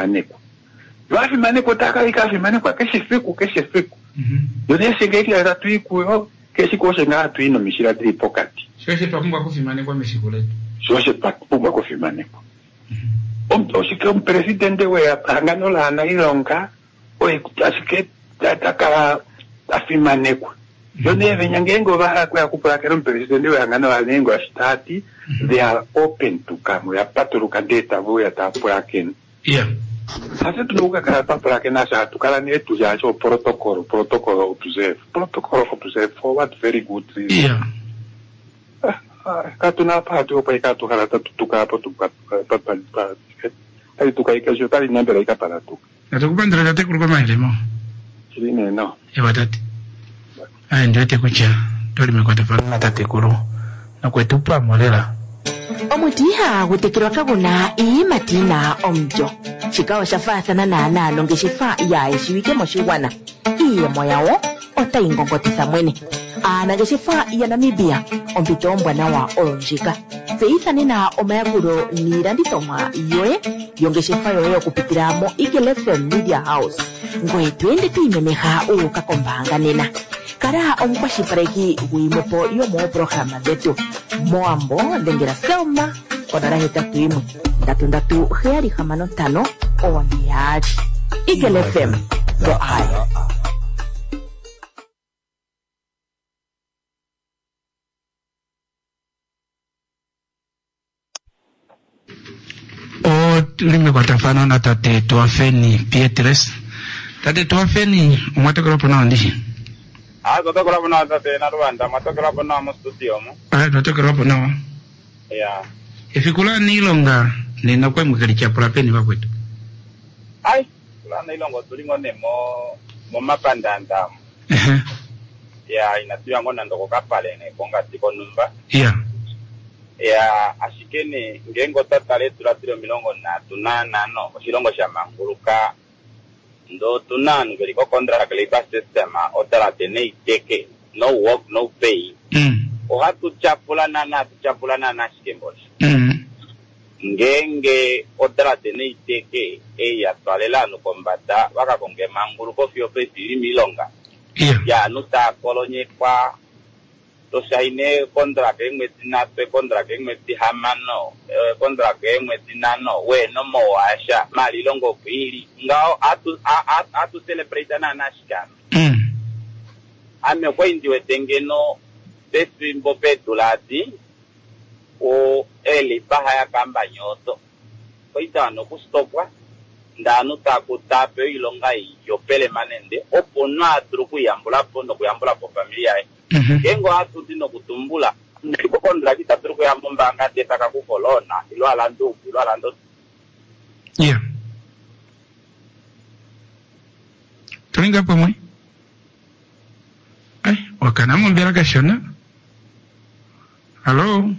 vafimaneko takalikafimaneko keshifiku yonesengeki atatuikuyo kesikosenga atuino mishira tri pokati shoshe pakumba kufimaneko meshikuletu shoshe pakumba kufimaneko osike presidente we hangano la ana ilonga oye asike takala afimaneko yone venyangengo va kwa kupakera presidente we hangano la nengo stati they are open to come ya patruka data vo ya tapuaken. Yeah. Sasa tunuka kala papuaken asa tukala ne tu ya cho protocol observe for what very good reason. Yeah. Katuna patu pa ikatu kala tuka hapo tuka ai tuka ikajota inambera ikapara tuka natukupandira tate kuliko mailemo chine no ebatati ai ndote kucha toli mekwata fana tate kulu na kwetupa molela omutiha gutekirwa kaguna imatina omjo chikawa shafathana na alongeshefa ya eshiwike moshiwana iye moyawo otaingongotisa mwene anageshefa ya Namibia ompito mbwana wa olonjika feithane na omayakuro niranditomwa yoe yongeshefa yoye okupitira mo Eagle FM Media House ngwe twende tuimemeha ukakombanga nena kara omukwashipareki wiimopo yomo programa zetu moambo ndengera selma konara hetatu imwe 335 oniyari Eagle FM go high. Lime kwa tafano na tate tuafeni Pietres. Tate tuafeni umatokera pona ndishi. Totokera pona tate na Rwanda matokera pona mo studio mo. Totokera pona. Yeah. Ifikula nilonga nina kwa mukalicha pulapeni bakwetu. Ai, kula nilongo tulingo ne mo mapandanda. Yeah, inatuya ngona ndoko kapale ne konga tiko numba. Yeah. Ya ashikene ngengo tatale tulatiro milongo na tunana no oshilongo sha manguruka ndo tunanu geliko contract labor system otara tene iteke no work no pay o hatu chapulana na shikemboshi ngenge otara tene iteke ya twalela no kombata waka konge manguruko fio pesi milonga ya nuta kolonye kwa tosaine kontra ke metina pe kontra ke meti hamano kontra ke metina no we no mo asha mali longo pili ngao atu celebrate na nashika ame kwa indiwe tengeno tesu mbope tulati o eli baha ya kamba nyoto kwa itano kustopwa ndanu takutape ilonga yopele manende opona atruku yambula pondo kuyambula po familia kengo atu dino kutumbula ndiko kondra kita truku yambomba ngate taka kukolona ilo alando yeah tulinga pomwe ai wakana mumbira kashona hello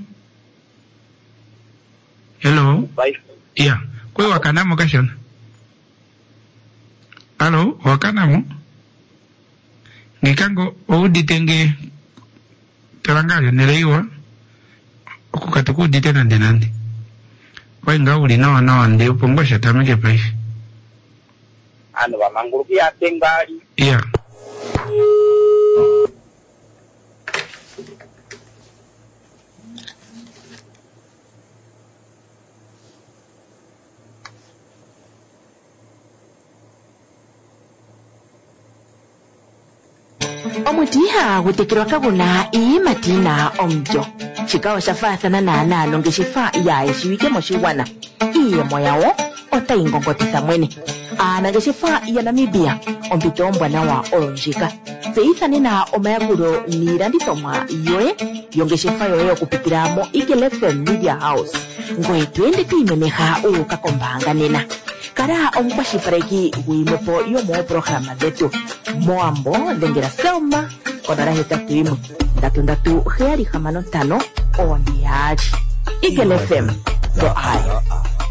yeah kwe wakana mukashona Alo, wakanamu? Ngikango, uditenge tarangayo nileiwa okukatuku udite nandi. Wainga uli nawa ndi upongosha tamike paifi. Ano bamanguluki ya tengali. Yeah. Omutiha gutekirwa kabuna imatina omjo chikawa shafathana na longeshifa ya eshiwike moshiwana iye moyawo otaingongotisa mwene anageshifa ya Namibia ompito ombwana wa olonjika feithanena omayakulo niilandithomwa yoye yongeshefa yoye okupitira Eagle FM Media House ngoye twende tuimemeha uukakombanga nena kala omukwashilipaleki gwiimwepo yomoprograma zetu moambo dhengera Selma konara 81 ondiyali Eagle FM the eye.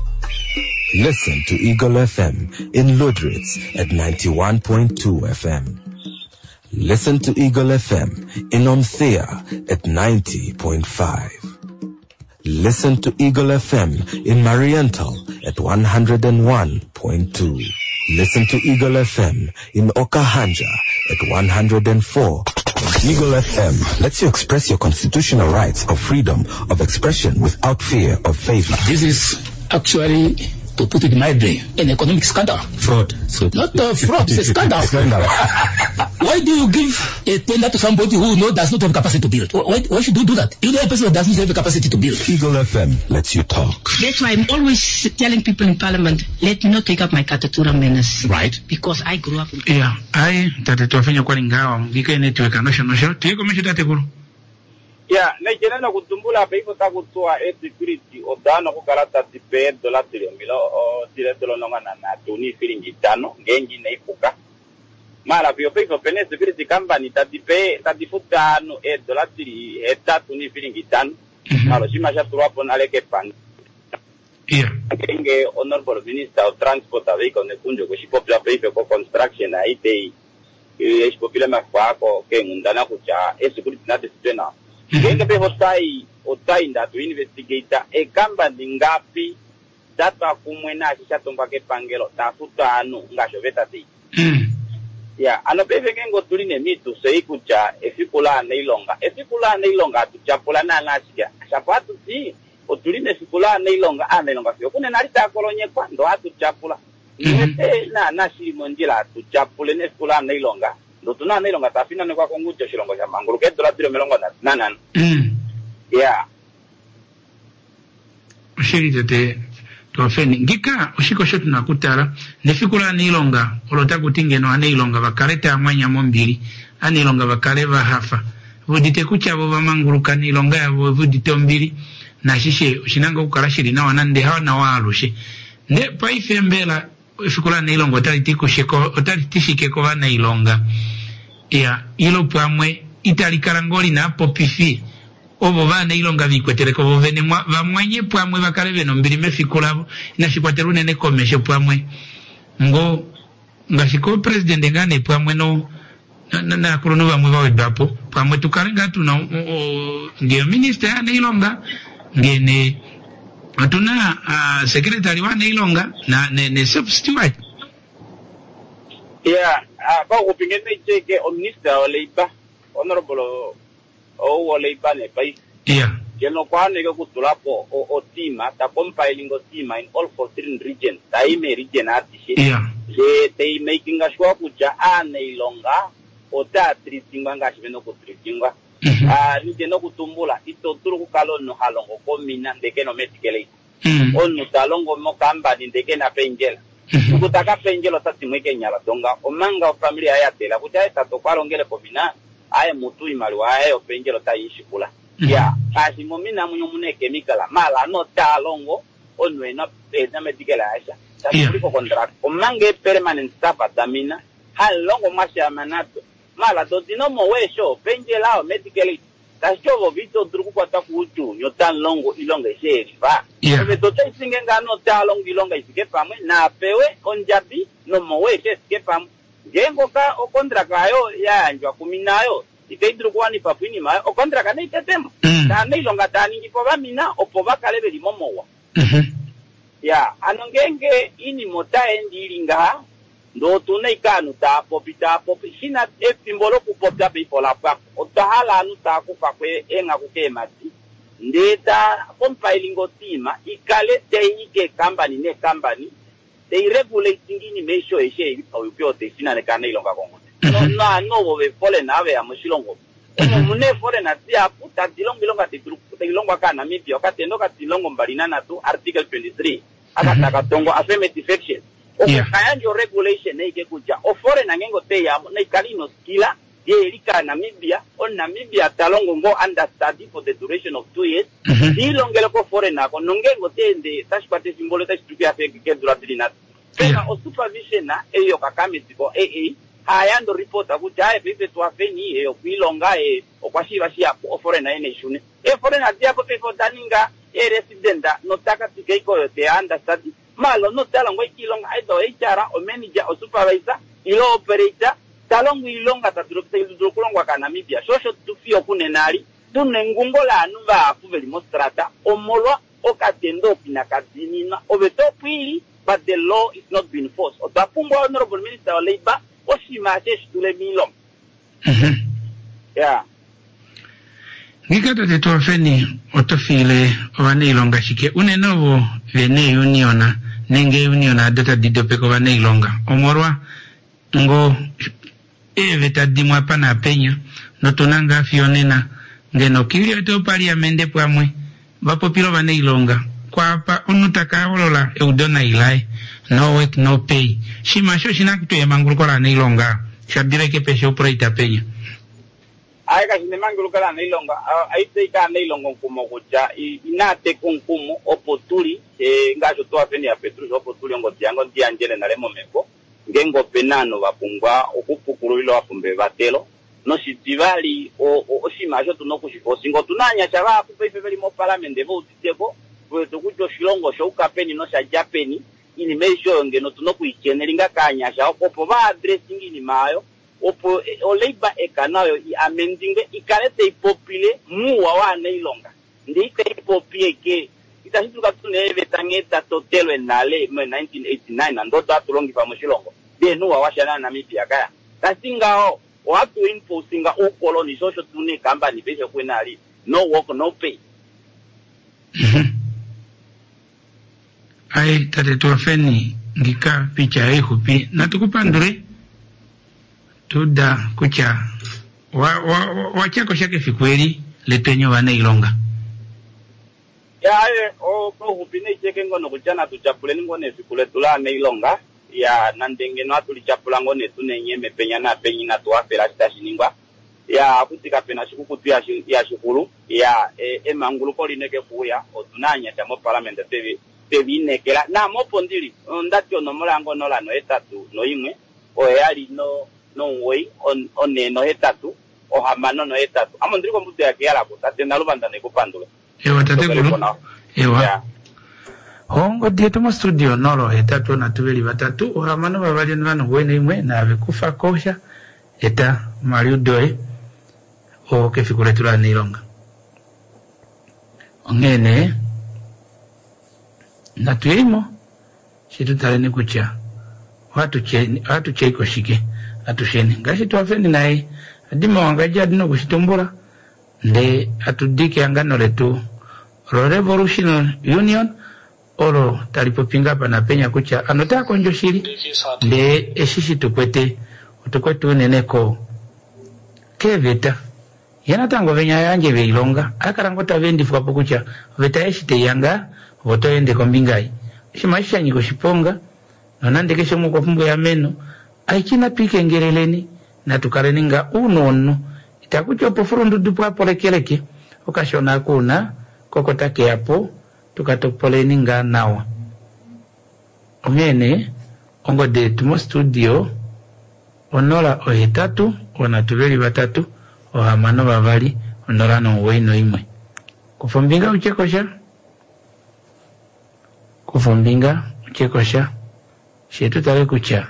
Listen to Eagle FM in Ludritz at 91.2 FM. Listen to Eagle FM in Omthea at 90.5. Listen to Eagle FM in Mariental at 101.2. Listen to Eagle FM in Okahanja at 104. Eagle FM lets you express your constitutional rights of freedom of expression without fear of favor. This is actually, to put it mildly, an economic scandal. Fraud. Not fraud, it's a scandal. Why do you give a tender to somebody who does not have capacity to build? Why should you do that? You know a person that doesn't have the capacity to build. Eagle FM lets you talk. That's why I'm always telling people in Parliament, let me not take up my Katatura menace. Right. Because I grew up in... Yeah, I tatatuafanya kwa lingawa, ngika network anosha, tuyeko mesho tatekuru. Yeah, na kutumbula peiko takutua security odano kukarata tipe dola $3 o $3 nongana na tuni filingi 5 ngengi na ipuka. Mara pio peiko pene security company tatipe tatifutano dola $3 heta tuni filingi 5. Mara shima shaturu hapo naleke pan. Yeah. Ngenge honorable minister of transport aviko nekunjo kushipopla peiko ko construction na ite ishipopila mafako ke ngundana kucha security na discipline. Ngenge pe otai ndatu investigator company ngapi data kumwena shishatomba ke pangelo tafutano ngashoveta ti. Ya anopeve kengo tuline mitu seikucha efikula neilonga tuchapula na nasikia chapatu ti otuline fikula neilonga sio kune nalita kolonye kwando atuchapula na nasi monjila tuchapule ne fikula neilonga ndo tuna neilonga tafina ne kwa kongucho shilongo cha mangulu kedo la $3 melongo na yeah ushirite tuwafeni ngika ushiko shotu na kutara nefikula neilonga olota kutinge no aneilonga bakareta amwanya mombili aneilonga bakareva hafa vudite kucha bova mangulu kanilonga ya vudite ombili na shishe ushinanga ukarashiri na wanande hawa na waalushe ne paife mbela fikula neilonga otaritishike kwa neilonga ya ilo pamwe italikarangoli na popifi obo bana ilonga vikwetereko bovene bamwenye pamwe bakalebe no mbili mefikulabo inashikwaterune ne komeshe pamwe ngo ngashiko president ngane pamwe no na kurono bamwe bawe dapo pamwe tukarenga tuna ndio minister ya ilonga ngene atuna secretary wa ilonga na ne substitute yeah ba kupingene cheke minister wa labor honorable o labor ne pai yeah keno kwane ke kutulapo o tima ta compiling o tima in all 14 regions taime region atishi yeah they making sure kuja ane ilonga o ta tritinga ngashibeno ku tritinga nije no kutumbula ito turu kalono halongo komina ndeke no metikele onu talongo mokamba ndeke na penjela kutaka penjelo tati mweke nyala donga omanga familia ya tela kuja tato kwalongele komina aye mutu imaliwa aye penjelo taishi kula ya kasi momina munyo muneke mikala mala no talongo onu ena na metikele aisha tati ko contract omanga permanent staff atamina halongo masha manato mala do dino mo wesho penjela o metikele tashovo vito druku kwata kutu nyotan longo ilonga sherifa ebe tota isingenga no talongo ilonga isike pamwe na pewe onjabi no mowe isike pamwe ngengo ka okontraka yo yanjwa kuminayo iteidru kwani papini mayo okontraka ne itetemo na ilonga tani ndipo bamina opo bakalebe limomowa ya anongenge ini mota endilinga ndo tuna ikanu ta popi shina efimbolo ku popta pe pola pa otahala anu ta ku pa kwe enga ku kemati ndeta compiling otima ikale teike company they regulating ini mesho eshe ipo te sina ne kana ilonga kongo no bo be fole na be amushilongo mune fole na tia puta dilonga te ilonga kana mipi okatendo ka dilongo mbalina na tu article 23 akataka tongo affirmative action kayanjo regulation na ike kuja ofore na ngengo te ya na ikalino skila ye ilika Namibia on Namibia talongo ngo under study for the duration of 2 years dilongelo ko fore na ko ngengo te ende tashpate simbolo tashtukia feke duradilina pena o supervision na eyo kakamiti ko hayando report akuja pepe twafeni eyo kwilonga okwashiba shia ofore na ene shune fore na dia ko pe ko daninga residenta notaka tikeiko yote under study malo no talongo ikilonga aido HR o manager o supervisor ilo operator talongo ilonga tatudro kulongwa kana Namibia social tufio kunenali tunengungola anuba apuveli mostrata omolwa okatendo pinakazini na obeto pili but the law is not being forced otapungwa honorable minister of labor oshimache tule milong yeah Nikata te tofeni otofile wane ilonga shike unenovo vene uniona nenge uniona data didopeko wane ilonga omorwa ngo veta dimwa pana penya notonanga fionena ngeno kilio to parliamente pamwe bapopilo wane ilonga kwa pa unutaka olola eudona ilai no work no pay shimasho shinakitu ya mangulukola na ilonga shadireke pesho proita penya aika sinemangulukola na ilonga aiteika na ilonga nkumo kucha inate kunkumo opotuli ngasho toa feni ya Petrus opotuli ngo tiango ndianjele na lemo meko ngengo penano bapungwa okupukuru ilo apumbe batelo no sitivali o shimasho tunokushifosi ngo tunanya chaba kupepeli mo parliament vo utiteko wetu kucho shilongo sho ukapeni no sha japeni ini mesho ngeno tunokuichenelinga kanyasha opo ba addressing ini mayo opo o labor ekanayo I amendinge ikalete ipopile muwa wane ilonga ndike ipopie ke itashituka tuneve tangeta totelo enale mo 1989 ndoto atulongi pa moshilongo de nuwa washana na Namibia kaya tasingao watu imposinga ukoloni social tune company besho kwenali no work no pay ai tate tuafeni ngika picha hupi na tukupandure tuda kucha wachako shake fikweli letenyo wane ilonga ya o ko hupine cheke ngono kuchana tuchapule ngone fikule tula ne ilonga ya nandenge no atulichapula ngone tunenye mepenya na penyi na tuafela stashiningwa ya kutika pena shikukutu ya shukuru ya emangulu ko lineke kuya otunanya chamo parliament tevi nekela na mopondili ndatyo no mulango no lano etatu no imwe o yali no way on no etatu o hamano no etatu amondiri ko mbuto yake yala ko tatena lubanda ne kupandula ewa tatekulu ewa hongo dieto mo studio nolo etatu na tubeli batatu o hamano babali nano wene imwe na bekufa kosha eta Mario Doe o kefikule tula nilonga ongene na tuimo shitu talene kucha watu cheiko shike atusheni ngashi tuafeni nae adima wangaji adino kushitumbula nde atudike angano letu Revolution Union oro talipopinga pa na penya kucha anotaka konjo shiri nde eshishi tukwete utukwetu neneko keveta yana tango venya yanje veilonga akarangota vendi fukapo kucha veta eshite yanga voto ende kombingai shimaisha nyiko shiponga nonande kesho muko fumbo ya meno aikina pike ngereleni na tukareninga unono itakucho pofurundu dupwa polekeleke okashona kuna kokotake yapo tukatopoleni nga nawa ongene ongo de tumo studio onola ohetatu onatubeli batatu ohamano babali onorano weino imwe kufumbinga uchekosha shetu tale kucha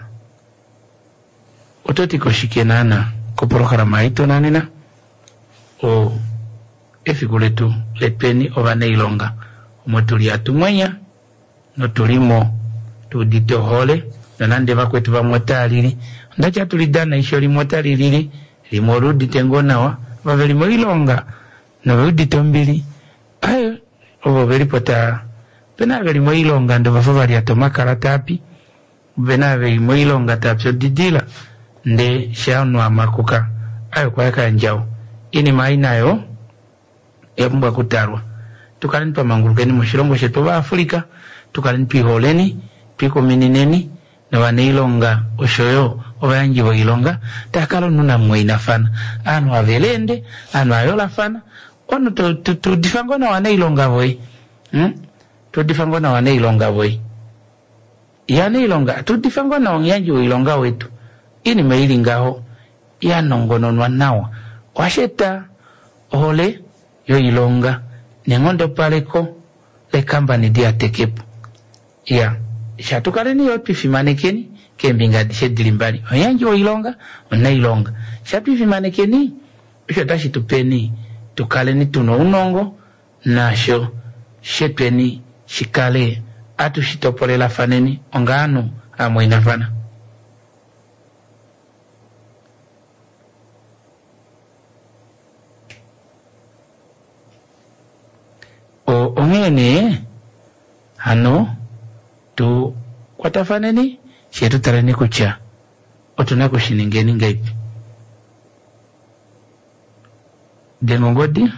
ototiko shikenana kuprograma ito nanina o efikuletu lepeni ovane ilonga omotuli atumwenya notulimo tudito hole nanande bakwetu bamotalili ndacha tulidana isho limotalili limorudi tengonawa bavelimo ilonga nabudi tombili ayo obo belipota pena velimo ilonga ndo bafavali atomaka tapi bena velimo ilonga tapso didila nde shanu amakuka ayo kwa yaka njao ini mainayo mbwa kutarwa tukalini pa mangurukeni mshilongo shetu ba Afrika tukalini pi holeni pi kominineni na waneilonga oshoyo obanji bo ilonga takalo nuna mwainafana anu avelende anu ayola fana ono to difangona waneilonga boy to difangona waneilonga boy yani ilonga to difangona wanyanji bo ilonga wetu ini meilingaho ya nongononwa nawa washeta ole yo ilonga nengondo paleko le kambani dia tekepo ya shatukaleni yo pifimanekeni kembinga dishedilimbali oyanji wo ilonga ona ilonga shapifimanekeni shatashi tupeni tukaleni tuno unongo nasho shetweni shikale atu shitopolela faneni ongano amwina fana o ongene hano tu kwatafaneni shetu tarani kucha otuna kushiningeni ngaipi dengongodi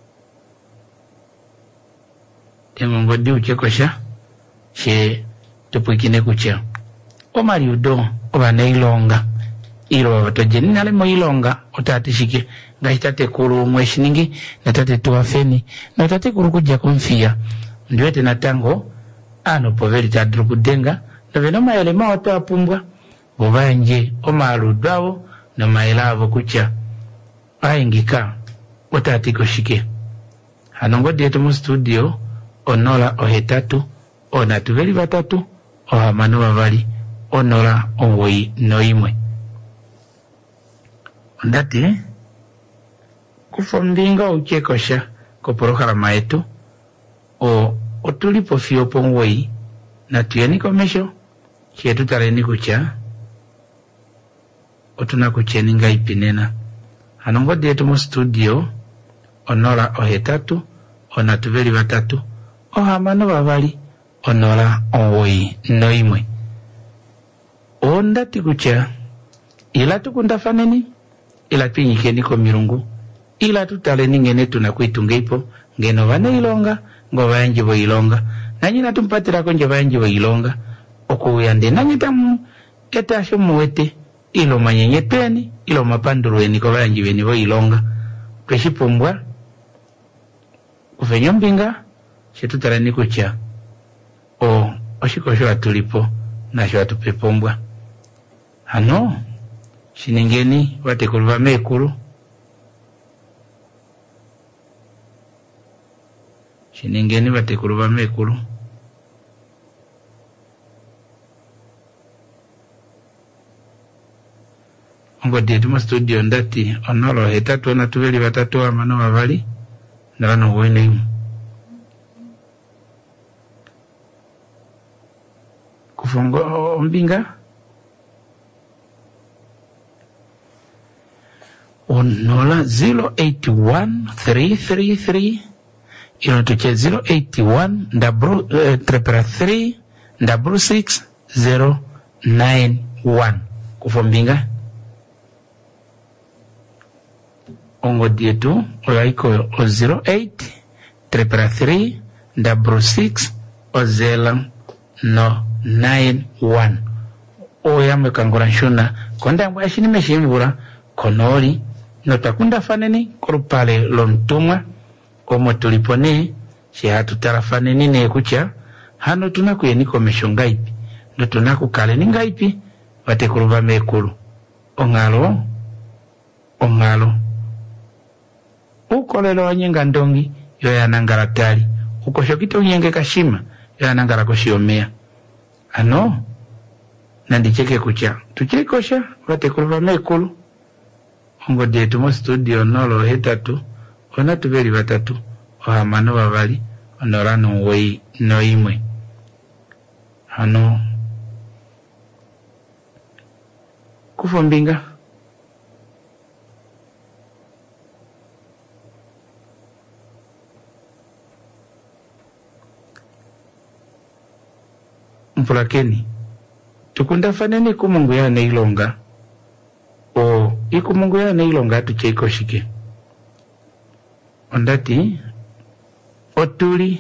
uchekosha she tupwikine kucha omari udo obane ilonga ilo batojeni nale mo ilonga otatishike ngaitate kuru mweshiningi natate tuwafeni natate kuru kuja kumfia ndiwete natango ano poveri tadru kudenga noveno mayele maoto apumbwa bovanje omaru dwawo na maelavo kucha aingika otatiko shike hanongo dieto mu studio onola ohetatu onatuveli batatu ohamano bavali onola onwoi noimwe ondati kufombinga uchekosha koporogama yetu otulipo fiopo nwoi na tuyeni komesho chetu tareni kucha otuna kucheni ngaipinena hanongo dietu mu studio onola ohetatu onatuveli batatu ohamano bavali onola onwoi noimwe ondati kucha ila tukundafaneni ila pinyikeni ko mirungu ila tutaleni ngene tunakuitungeipo ngeno vane ilonga ngo vanji bo ilonga nanyina tumpatira konje vanji bo ilonga okuyande nanyitamu etasho muwete ilo manyenyepeni ilo mapandurweni ko vanji beni bo ilonga peshipombwa kufenyo mbinga shetutaleni kucha oshikosho atulipo nasho atupepombwa hano shiningeni watekulu vamekulu shiningeni watekulu vamekulu ongo dietu mu studio ndati onolo hetatu onatuveli batatu amano bavali ndabano wene kufongo ombinga onola 081333 inotuche 081 kufombinga ongo dietu olaiko o 083366 oyame kangoranshuna kondangwa ashini meshimvura konoli notakunda faneni korupale lontumwa omo tulipone shehatu tarafaneni ne kucha hano tunakuyeni komesho ngaipi ndo tunakukale ni ngaipi watekuluva mekulu ongalo ukolelo wanyenga ndongi yo yanangala tali ukoshokite unyenge kashima yo yanangala koshiomea ano nandicheke kucha tuchekosha watekuluva mekulu ongo detu mo studio nolo hetatu ona tubeli batatu ohamano babali onorano wei noimwe ano kufumbinga mpulakeni tukunda fanene kumungu ya neilonga o ikumungu ya neilonga tucheikoshike ondati otuli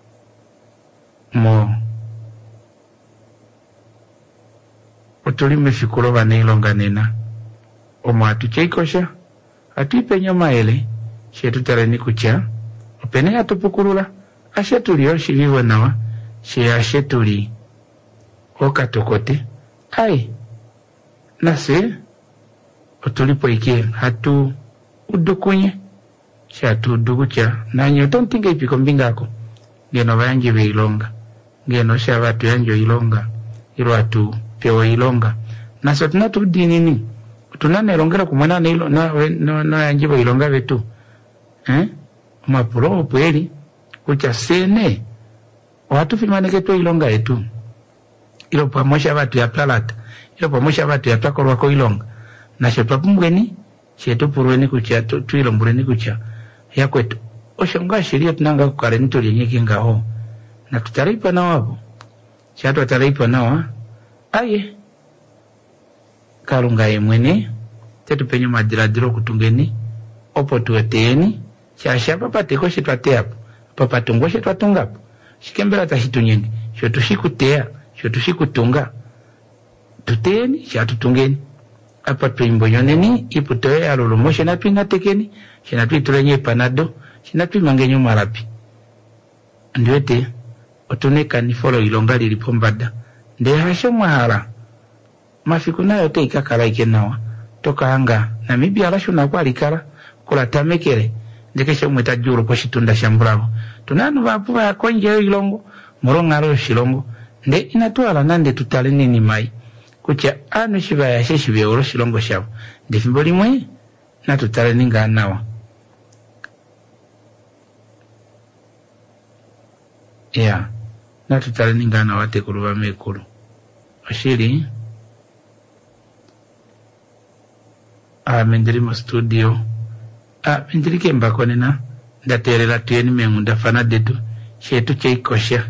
mefikulo ba neilonga nena omo atucheikosha atuipenyo maele shetu tareni kucha opene atupukulula ashetuli oshiliwe nawa she ashetuli okatokote ai nase otulipo ike hatu udukunye shatu udukucha na nyoto ntinga ipiko mbingako ngeno bayanje beilonga ngeno shabatu yanjo ilonga ilo atu peo ilonga naso tunatu dinini tunanelongera kumwana no yanje beilonga betu mapuro opweli kucha sene watu fimaneke to ilonga etu ilo pamosha batu ya palata ilo pamosha batu ya takorwa ko ilonga na shepa pumgeni shetu purweni kucha tuilombureni kucha ya kwetu oshonga sheria tunanga kukare nitoli nyeki ngao na tutaripa na wapo shatu ataripa na wa aye karunga emwene tetu penye madiradiro kutungeni opo tuweteni shashapa pateko shetu ateapo papa tungo shetu atungapo shikembela tashitunyengi shotu shikutea shotu shikutunga tuteni shatu tungeni apa tuimbonyoneni iputoe alulumo shenatu inatekeni shenatu itulenye panado shenatu imangenyo marapi ndiwete otuneka ni folo ilonga lilipombada nde hasho mwahara mafikuna yote ikakala ikenawa toka hanga na mibi alashu na kwa alikala kula tamekele ndekesha mweta juru kwa shitunda shambravo tunanu vapuwa ya konje ilongo moronga alo shilongo nde inatuala nande tutale nini mai kucha anu shiva ya sheshive oro shilongo shavo ndifimboli mwe na tutale ninga anawa ya na tutale ninga anawa tekulu wa mekulu oshiri mendiri mo studio mendiri kemba konena ndatere la tuyeni mengu ndafana detu shetu cheikosha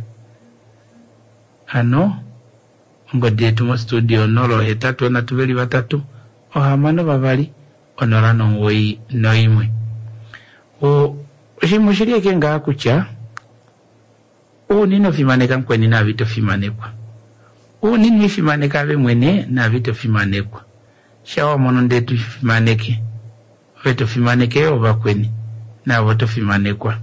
ano ngodetu mo studio nolo hetatu na tubeli batatu ohamano babali onorano woi noimwe oshimushirie kenga kucha nino fimaneka mkweni na vito fimanekwa nini fimaneka ve mwene na vito fimanekwa shawa mono ndetu fimaneke veto fimaneke ova kweni na voto fimanekwa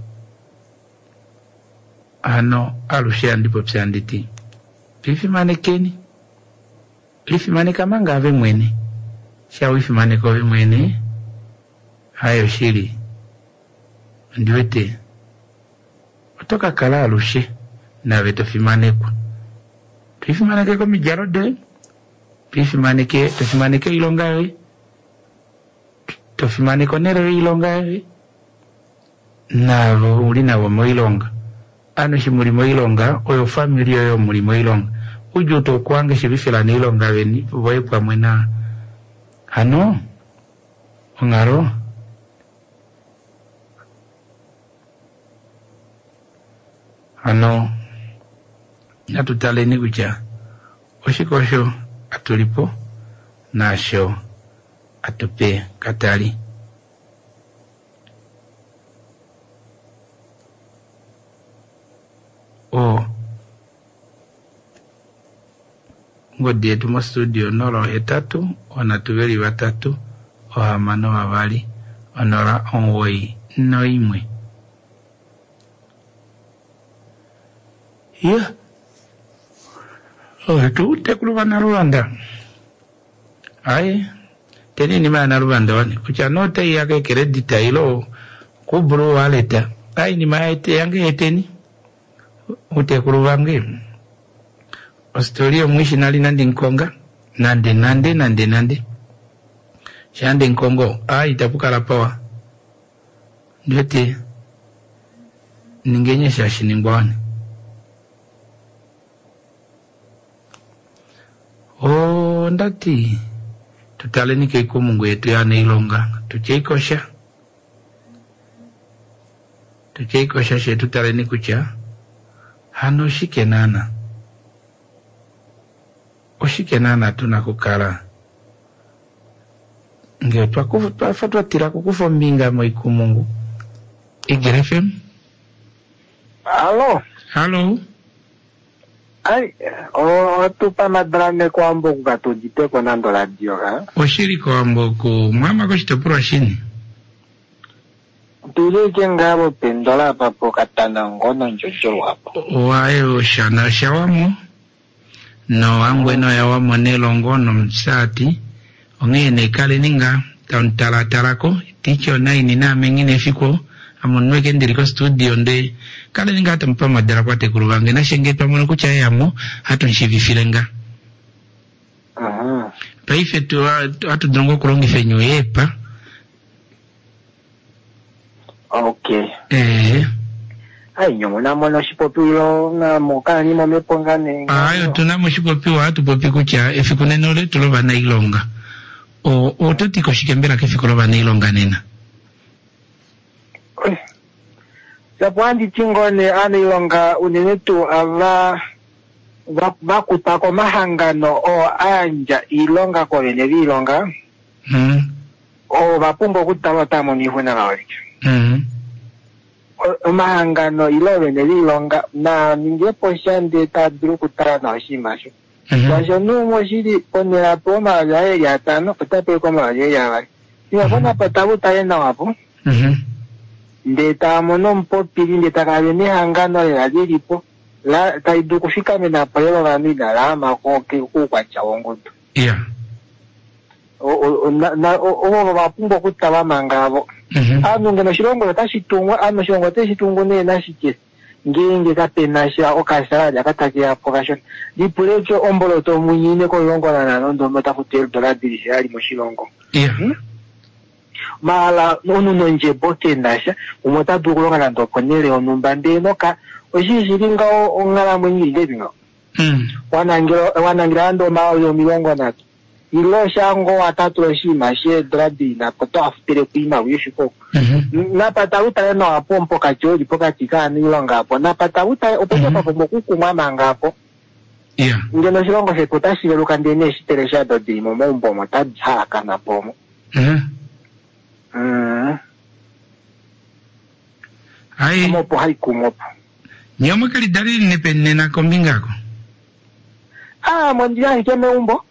ano alushia ndipo psianditi pifimanekeni lifimaneka manga ave mwene shawa ifimaneka ave mwene hayo shiri ndiwete otoka kala alushe na veto fimanekwa pifimaneke komi jarode pifimaneke tofimaneke ilongawe tofimaneko nere ilongawe na ulina wa moilonga ano shimulimo ilonga oyo family oyo mulimo ilonga ujuto kwange shibifila ni ilonga weni voepwa mwena ano ongaro ano natutaleni kucha oshikosho atulipo nasho atupe katali ngodetu mo studio nolo hetatu onatubeli batatu ohamano babali onora onwoi noimwe tu tekuluba na Rwanda ai tenini ma na Rwanda wani kucha note yake credit ilo kuburu waleta ai ni maete yange eteni ute kuruvange Australia mwishi nali nandi nkonga nande shande nkongo ai tapuka la power ndote ningenye shashi ningwane ndati tutale nike ku Mungu yetu ya Neilonga tucheikosha she tutale nikucha hano shikenana oshikenana tunakukala nge twafatwa tira kukufo mbinga moiku Mungu Eagle FM. Halo ai tupa madrame kwa mboku katujite kwa nando radio ha oshiri kwa mboku mama koshitopura shini tuleke ngabo pendola papo katana ngono njojo wapo wae oshana shawamo no angweno ya wamo nelongono msati ongene kale ninga tauntalako ticho naini na mengine fiko amonweke ndiriko studio nde kale ninga tampa madara kwa tekuruvange na shenge pamono kucha yamo hato nshivifilenga paife tu atu drongo kurongi fenyo yepa okay ai nyomo na mono shipopilo na mokani mo mepongane ayo tunamo shipopiwa hatu popi kucha efikunenole tuloba na Ilonga o totiko shikembera kefikuloba na Ilonga nena Zapwandi tingone ane Ilonga unenetu ava bakutako mahangano o anja Ilonga kwa venevi Ilonga o bapungo kutama tamo nihuna gawarika mahangano ilo venevi Ilonga na ningepo shande tadru kutara na oshimasho washo numo shiri ponela po mawajaye ya tano kutape kwa mawajaye ya wari sinapona patabu taye na wapo ndeta mono mpopili ndeta kabene hangano ya jiripo la taidu kufika mena payelo gamina la makoke kwa chawongudu o bapungo kutaba mangabo ngeno shirongo tashitungo shirongo tashitungo ne nashike ngenge kapenasha okasara yakatakia pokashon dipulecho omboloto munyine ko longo na nondo matafutel dola dirishali mo shirongo mala ono nje bote nasha umota dukulonga na ndokonele onumbande noka oshiringa ongala mwenyi lebinga wanangira ndo mao yo milongo na ilo shango watatu shima she dradi na koto aftere kuima wishiko napata uta no apompo kachori poka tikani Ilonga hapo napata uta opoja papo mokuku mama ngapo ngeno shirongo se potashi veluka ndene shitere shado di momombo motaja kana pomo ai mopo hai kumopo nyomo kali dalili nepenne na kombingako mondia ikeme umbo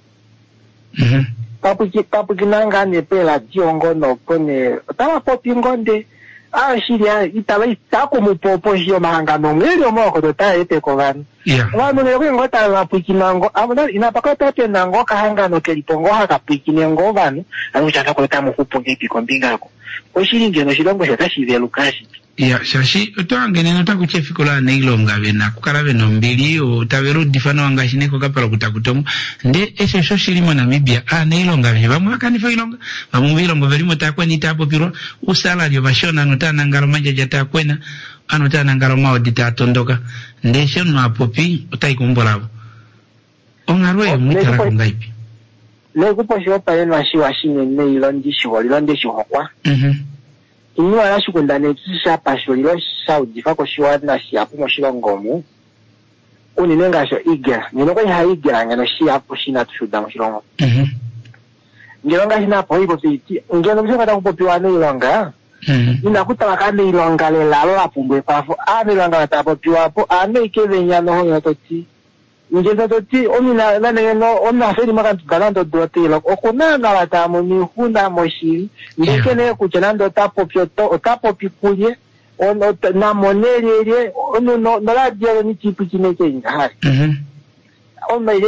papu kinanga nepela diongo no pone tawa popi ngonde shiria itaba itako mupopo shio mahangano ngeli omoko tota ete kovani wanu ngeli ngota papu kinango amuna inapaka tote nango kahangano kelipongo haka pikine ngovani anuchaka koleta mukupo ngepi kombingako oshiringe no shirongo shatashi lukashi shashi utangene nota kuchefikola na Ilonga vena kukala veno mbili utaveru difano wangashineko kapala kutakutomu nde eshe shoshilimo Namibia na Ilonga vene vamuaka nifo Ilonga vamu Ilonga verimo takweni tapo piro usalario vashona anotana ngalo manja jatakwena anotana ngalo maodita atondoka nde shono apopi utaikumbolavo ongarwe mwitala kungaipi lekupo shopa yenu ashiwashine ne ilondishiwa kwa inua yashi kundane tsisha pashulilo Saudi fako shiwana shiapu moshilongomu uninenga sho igira ninoko ya igira ngeno shiapu shina tushuda moshilongo ngelonga shina po ibo titi ngeno msema takupopiwa ne Ilonga inakuta wakane Ilonga le lalo apumbwe pafo Ilonga watapopiwa hapo ikeve nyano honyo toti ngeno toti omina naneno onna feri makantu galando dote lo okunanga watamu ni huna moshiri ndekene kuchenando tapo pikuye ono na monelele ono no radio ni chipu chineke ngahari oma ilege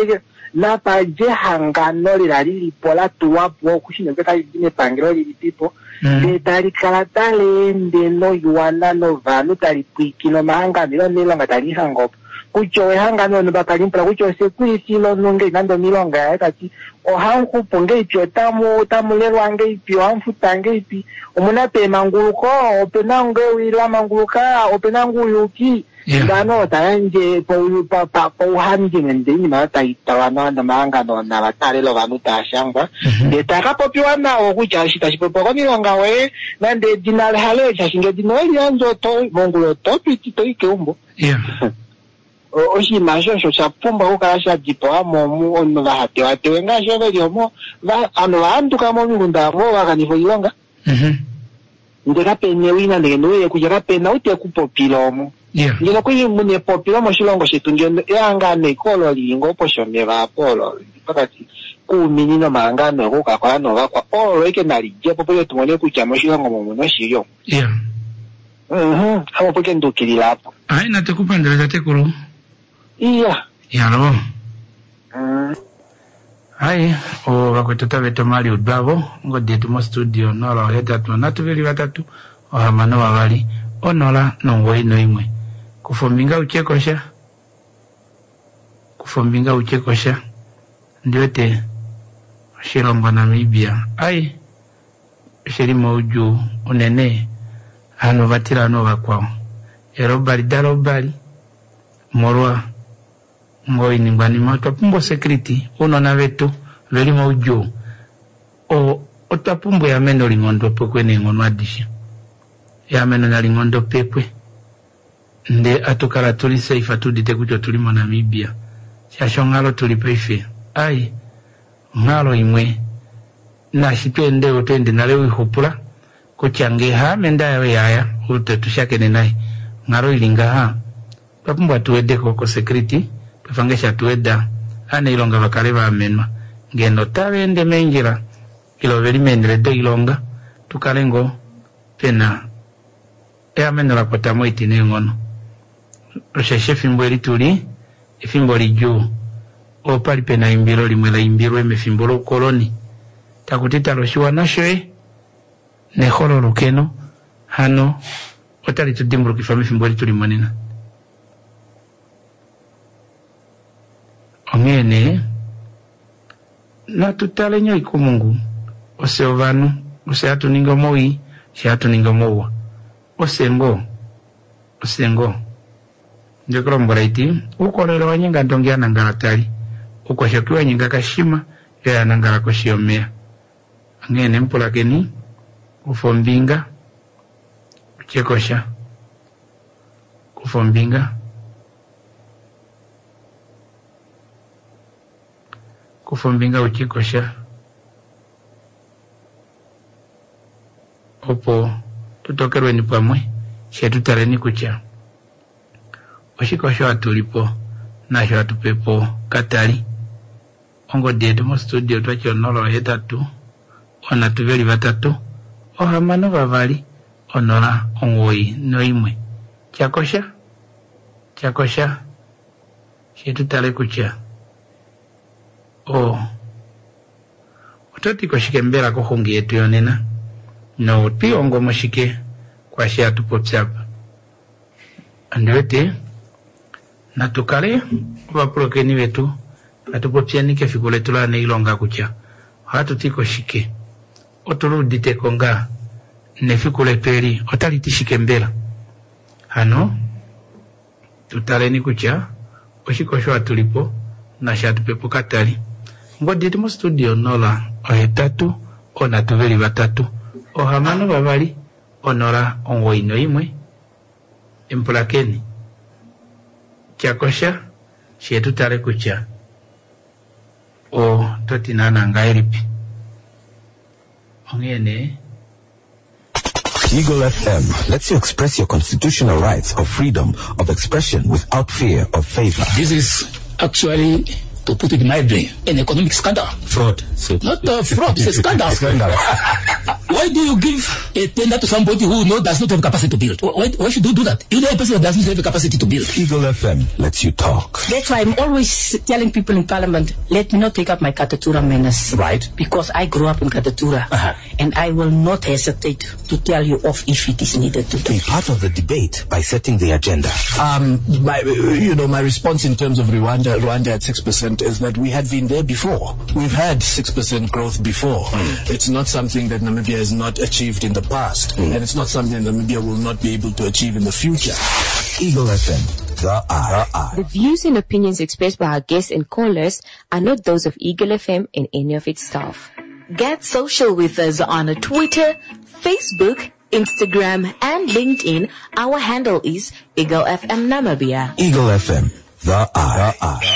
na paje hangano lilipo la tuwapo kushinobeka idine pangiro lilipipo tali kalatale ndeno yuana no vanu tali pwikino mahanga nilonga tali hangopo kucho hangano no bakalimpla kucho security lo nonge nando milonga kati o hanku ponge ipyo tamu lelwange ipyo amfutange ipi omuna pe manguluko openange wila manguluka openangu yuki ngano tanje pa uhanje ndeni mata itawana na manga no na batale lo vanu tashangwa ndetaka popiwa nawo kucha shita shipopo milonga we nande dinal hale chashinge dinoi yanzo to mongulo to pitito ikeumbo oshi masho chapumba ukasha dipo amomu ono bahate wate nga shove lyomo va ano anduka mo munda mo wakanifo ilonga ndeka pene wina ndenoye kujara pena ute kupopilomo ngino kuyi mune popilomo shilongo shetu ngendo yanga ne kolo lingo poshome va polo pakati kuminino mangano kukakola no vakwa olo eke nalije popo tumone kuchamo shilongo mo no shiyo hapo poke ndukilila hapo aina tekupandela tekulu yalo hai o bakotata beto mali udbabo ngode tumo studio nola hetatu natubeli batatu o hamano babali onola nongoi noimwe kufombinga uchekosha ndiote shilombo Namibia ai shirimo uju unene hano batira no bakwao erobali dalobali morwa ngoi nimbani mato pumbo security uno na vetu veli maujo o otapumbo ya meno lingondo pekwe ne ngono adisha ya meno na lingondo pekwe nde atukala tuli safe tudite kucho tuli mo Namibia shashongalo tuli peife ai ngalo imwe na shitende otende na lewi hopula kuchange ha menda yawe yaya utetushake nenai ngaro ilinga ha papumbo atuwede koko security tufangesha tuweda ane ilonga bakale ba menwa ngendo tabende menjira ilo veli mendele de ilonga tukalengo pena menela kota moiti ne ngono rosheshe fimbo elituli ifimbo liju opali pena imbiro limwe la imbiro emefimbolo koloni takutita roshiwa nashoe ne holo lukeno hano otali tudimbulu kifami fimbo elituli mwanena ongene na tutale nyo ikumungu ose ovanu ose atu ningo moi si atu ningo mowa osengo ndekro mboraiti ukolero wanyenga ndongia nangala tali ukoshokiwa nyinga kashima ya nangala koshiomea ngene mpula keni ufombinga uchekosha kufombinga uchikosha opo tutokerwe ni pamwe shetu tareni kucha oshikosho atulipo nasho atupepo katali ongo dedu mo studio twacho nolo hetatu ona tuveli batatu ohamano bavali onora ongoi noimwe chakosha shetu tare kucha ototi koshike mbela ko hongi yetu yonena no tiongo moshike kwa shia tupopsapa andwete natukale waprokeni wetu atupopsianike fikule tulane ilonga kucha hatu tiko shike otuludite konga nefikule peri otalitishike mbela hano tutaleni kucha oshikosho atulipo na shatu pepo katali ngodi mu studio nola ohetatu ona tuveli batatu ohamano babali onora ongoino imwe empulakeni chakosha shetu tare kucha o totinana ngairipi ongene Eagle FM lets you express your constitutional rights of freedom of expression without fear of favor. This is actually, to put it mildly, an economic scandal. Fraud. Not fraud, it's a scandal. Why do you give a tender to somebody who does not have capacity to build? Why should you do that? You know a person that doesn't have the capacity to build. Eagle FM lets you talk. That's why I'm always telling people in Parliament, let me not take up my Katatura manners. Right. Because I grew up in Katatura. And I will not hesitate to tell you off if it is needed to be part of the debate by setting the agenda. My response in terms of Rwanda at 6% is that we had been there before. We've had 6% growth before. It's not something that Namibia has not achieved in the past, and it's not something that Namibia will not be able to achieve in the future. Eagle FM, the eye. The views and opinions expressed by our guests and callers are not those of Eagle FM and any of its staff. Get social with us on Twitter, Facebook, Instagram, and LinkedIn. Our handle is Eagle FM Namibia. Eagle FM, the eye.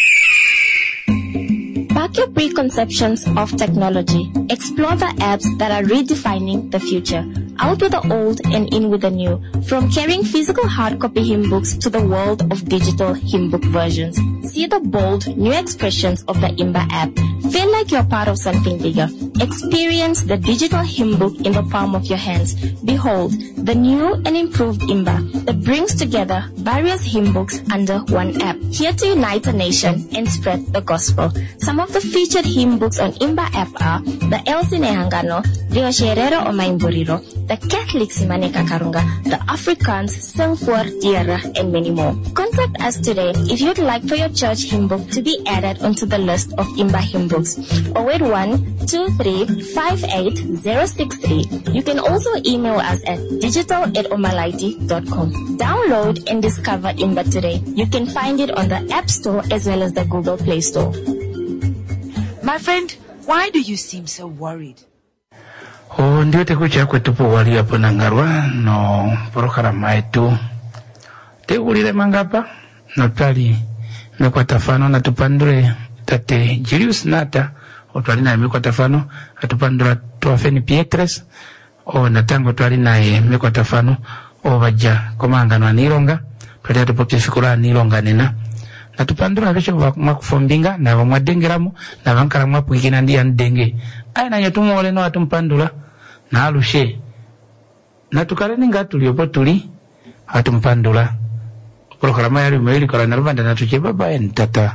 Back your preconceptions of technology. Explore the apps that are redefining the future. Out with the old and in with the new. From carrying physical hard copy hymn books to the world of digital hymn book versions. See the bold new expressions of the Imba app. Feel like you're part of something bigger. Experience the digital hymn book in the palm of your hands. Behold, the new and improved Imba that brings together various hymn books under one app. Here to unite a nation and spread the gospel. Some of the featured hymn books on Imba app are the Elsie Nehangano, Rio Sherero o Maimburiro, the Catholic Simane Kakarunga, the Afrikaans, Sing for Tierra, and many more. Contact us today if you'd like for your church hymn book to be added onto the list of Imba hymn books. 081-2358-063. You can also email us at digital@omalaiti.com. Download and discover Imba today. You can find it on the App Store as well as the Google Play Store. My friend, why do you seem so worried? Ndio tekucha kwetupo wali hapo nangarwa no programa yetu teulile mangapa notali mekwatafano natupandure tate Julius Nata otwali na mekwatafano atupandura tuafeni Pietres o natango twali naye mekwatafano o bajja komangano anironga twali atupokifukula anironga nena natupandura besho mwakufombinga na bamwadengeramu na bankara mwapwikina ndi andenge aina yetumole no atumpandura na alushe natukale ninga tuliopo tuli atumpandura programa yali mweli kola narvanda natuche baba entata.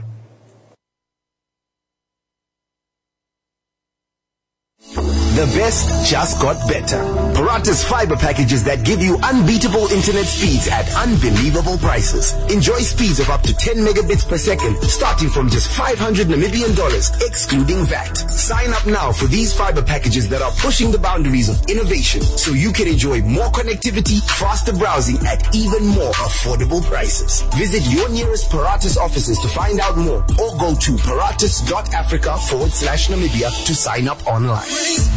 The best just got better. Parata's fiber packages that give you unbeatable internet speeds at unbelievable prices. Enjoy speeds of up to 10 megabits per second, starting from just $500 Namibian, excluding VAT. Sign up now for these fiber packages that are pushing the boundaries of innovation, so you can enjoy more connectivity, faster browsing at even more affordable prices. Visit your nearest Paratus offices to find out more, or go to paratus.africa/Namibia to sign up online.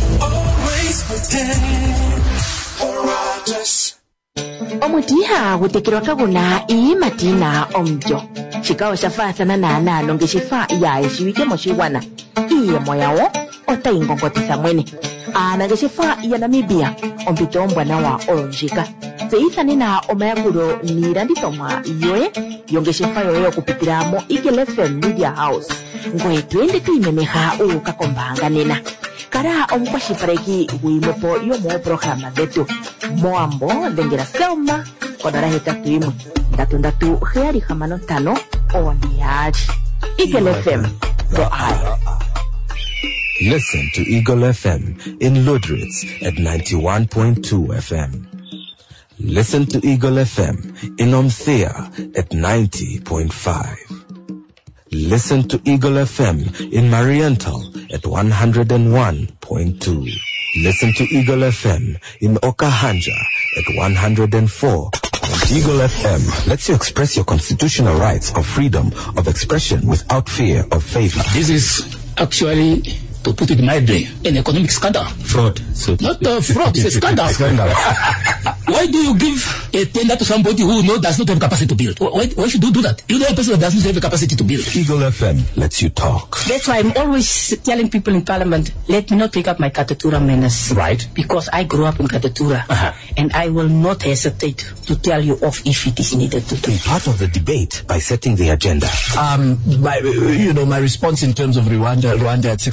Omutiha gutekirwa kaguna imatina omjo chikao shafatana na longeshifa ya ishiwike moshiwana iye moyawo ota ingongotisa mwene anageshifa ya Namibia ompito ombwana wa olonjika seithane na omayakuro niranditomwa yoe yongeshifa yoyo kupitiramo Eagle FM Media House ngwe twende tuimemeha ukakombanga nena kara omukwashipareki wimopo yomo programa zetu moambo ndengera selma kodara hetatu imwe ndatu heari hamano tano oniari Eagle FM the eye. Listen to Eagle FM in Ludritz at 91.2 FM. Listen to Eagle FM in Omthea at 90.5. Listen to Eagle FM in Mariental at 101.2. Listen to Eagle FM in Okahanja at 104. Eagle FM lets you express your constitutional rights of freedom of expression without fear of favor. This is actually, to put it mildly, an economic scandal. Fraud. So not fraud, it's a scandal. Why do you give a tender to somebody who does not have capacity to build? Why should you do that? You know a person that doesn't have the capacity to build. Eagle FM lets you talk. That's why I'm always telling people in Parliament, let me not take up my Katatura manners. Right. Because I grew up in Katatura. And I will not hesitate to tell you off if it is needed to be part of the debate by setting the agenda. My response in terms of Rwanda at 6%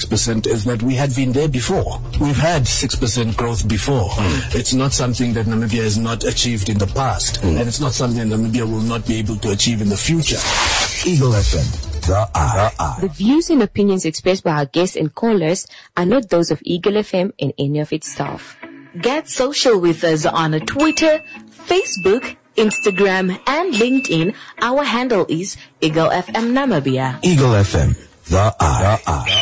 is that we had been there before. We've had 6% growth before. It's not something that Namibia has not achieved in the past, and it's not something that Namibia will not be able to achieve in the future. Eagle FM, the eye. The views and opinions expressed by our guests and callers are not those of Eagle FM and any of its staff. Get social with us on Twitter, Facebook, Instagram, and LinkedIn. Our handle is Eagle FM Namibia. Eagle FM, the eye.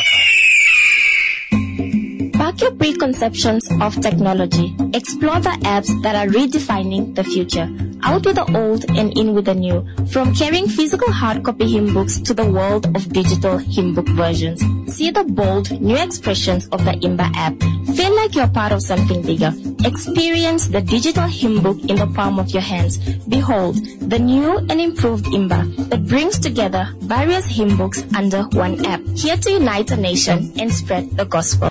Park your preconceptions of technology. Explore the apps that are redefining the future. Out with the old and in with the new. From carrying physical hardcopy hymn books to the world of digital hymn book versions. See the bold, new expressions of the Imba app. Feel like you're part of something bigger. Experience the digital hymn book in the palm of your hands. Behold, the new and improved Imba that brings together various hymn books under one app. Here to unite a nation and spread the gospel.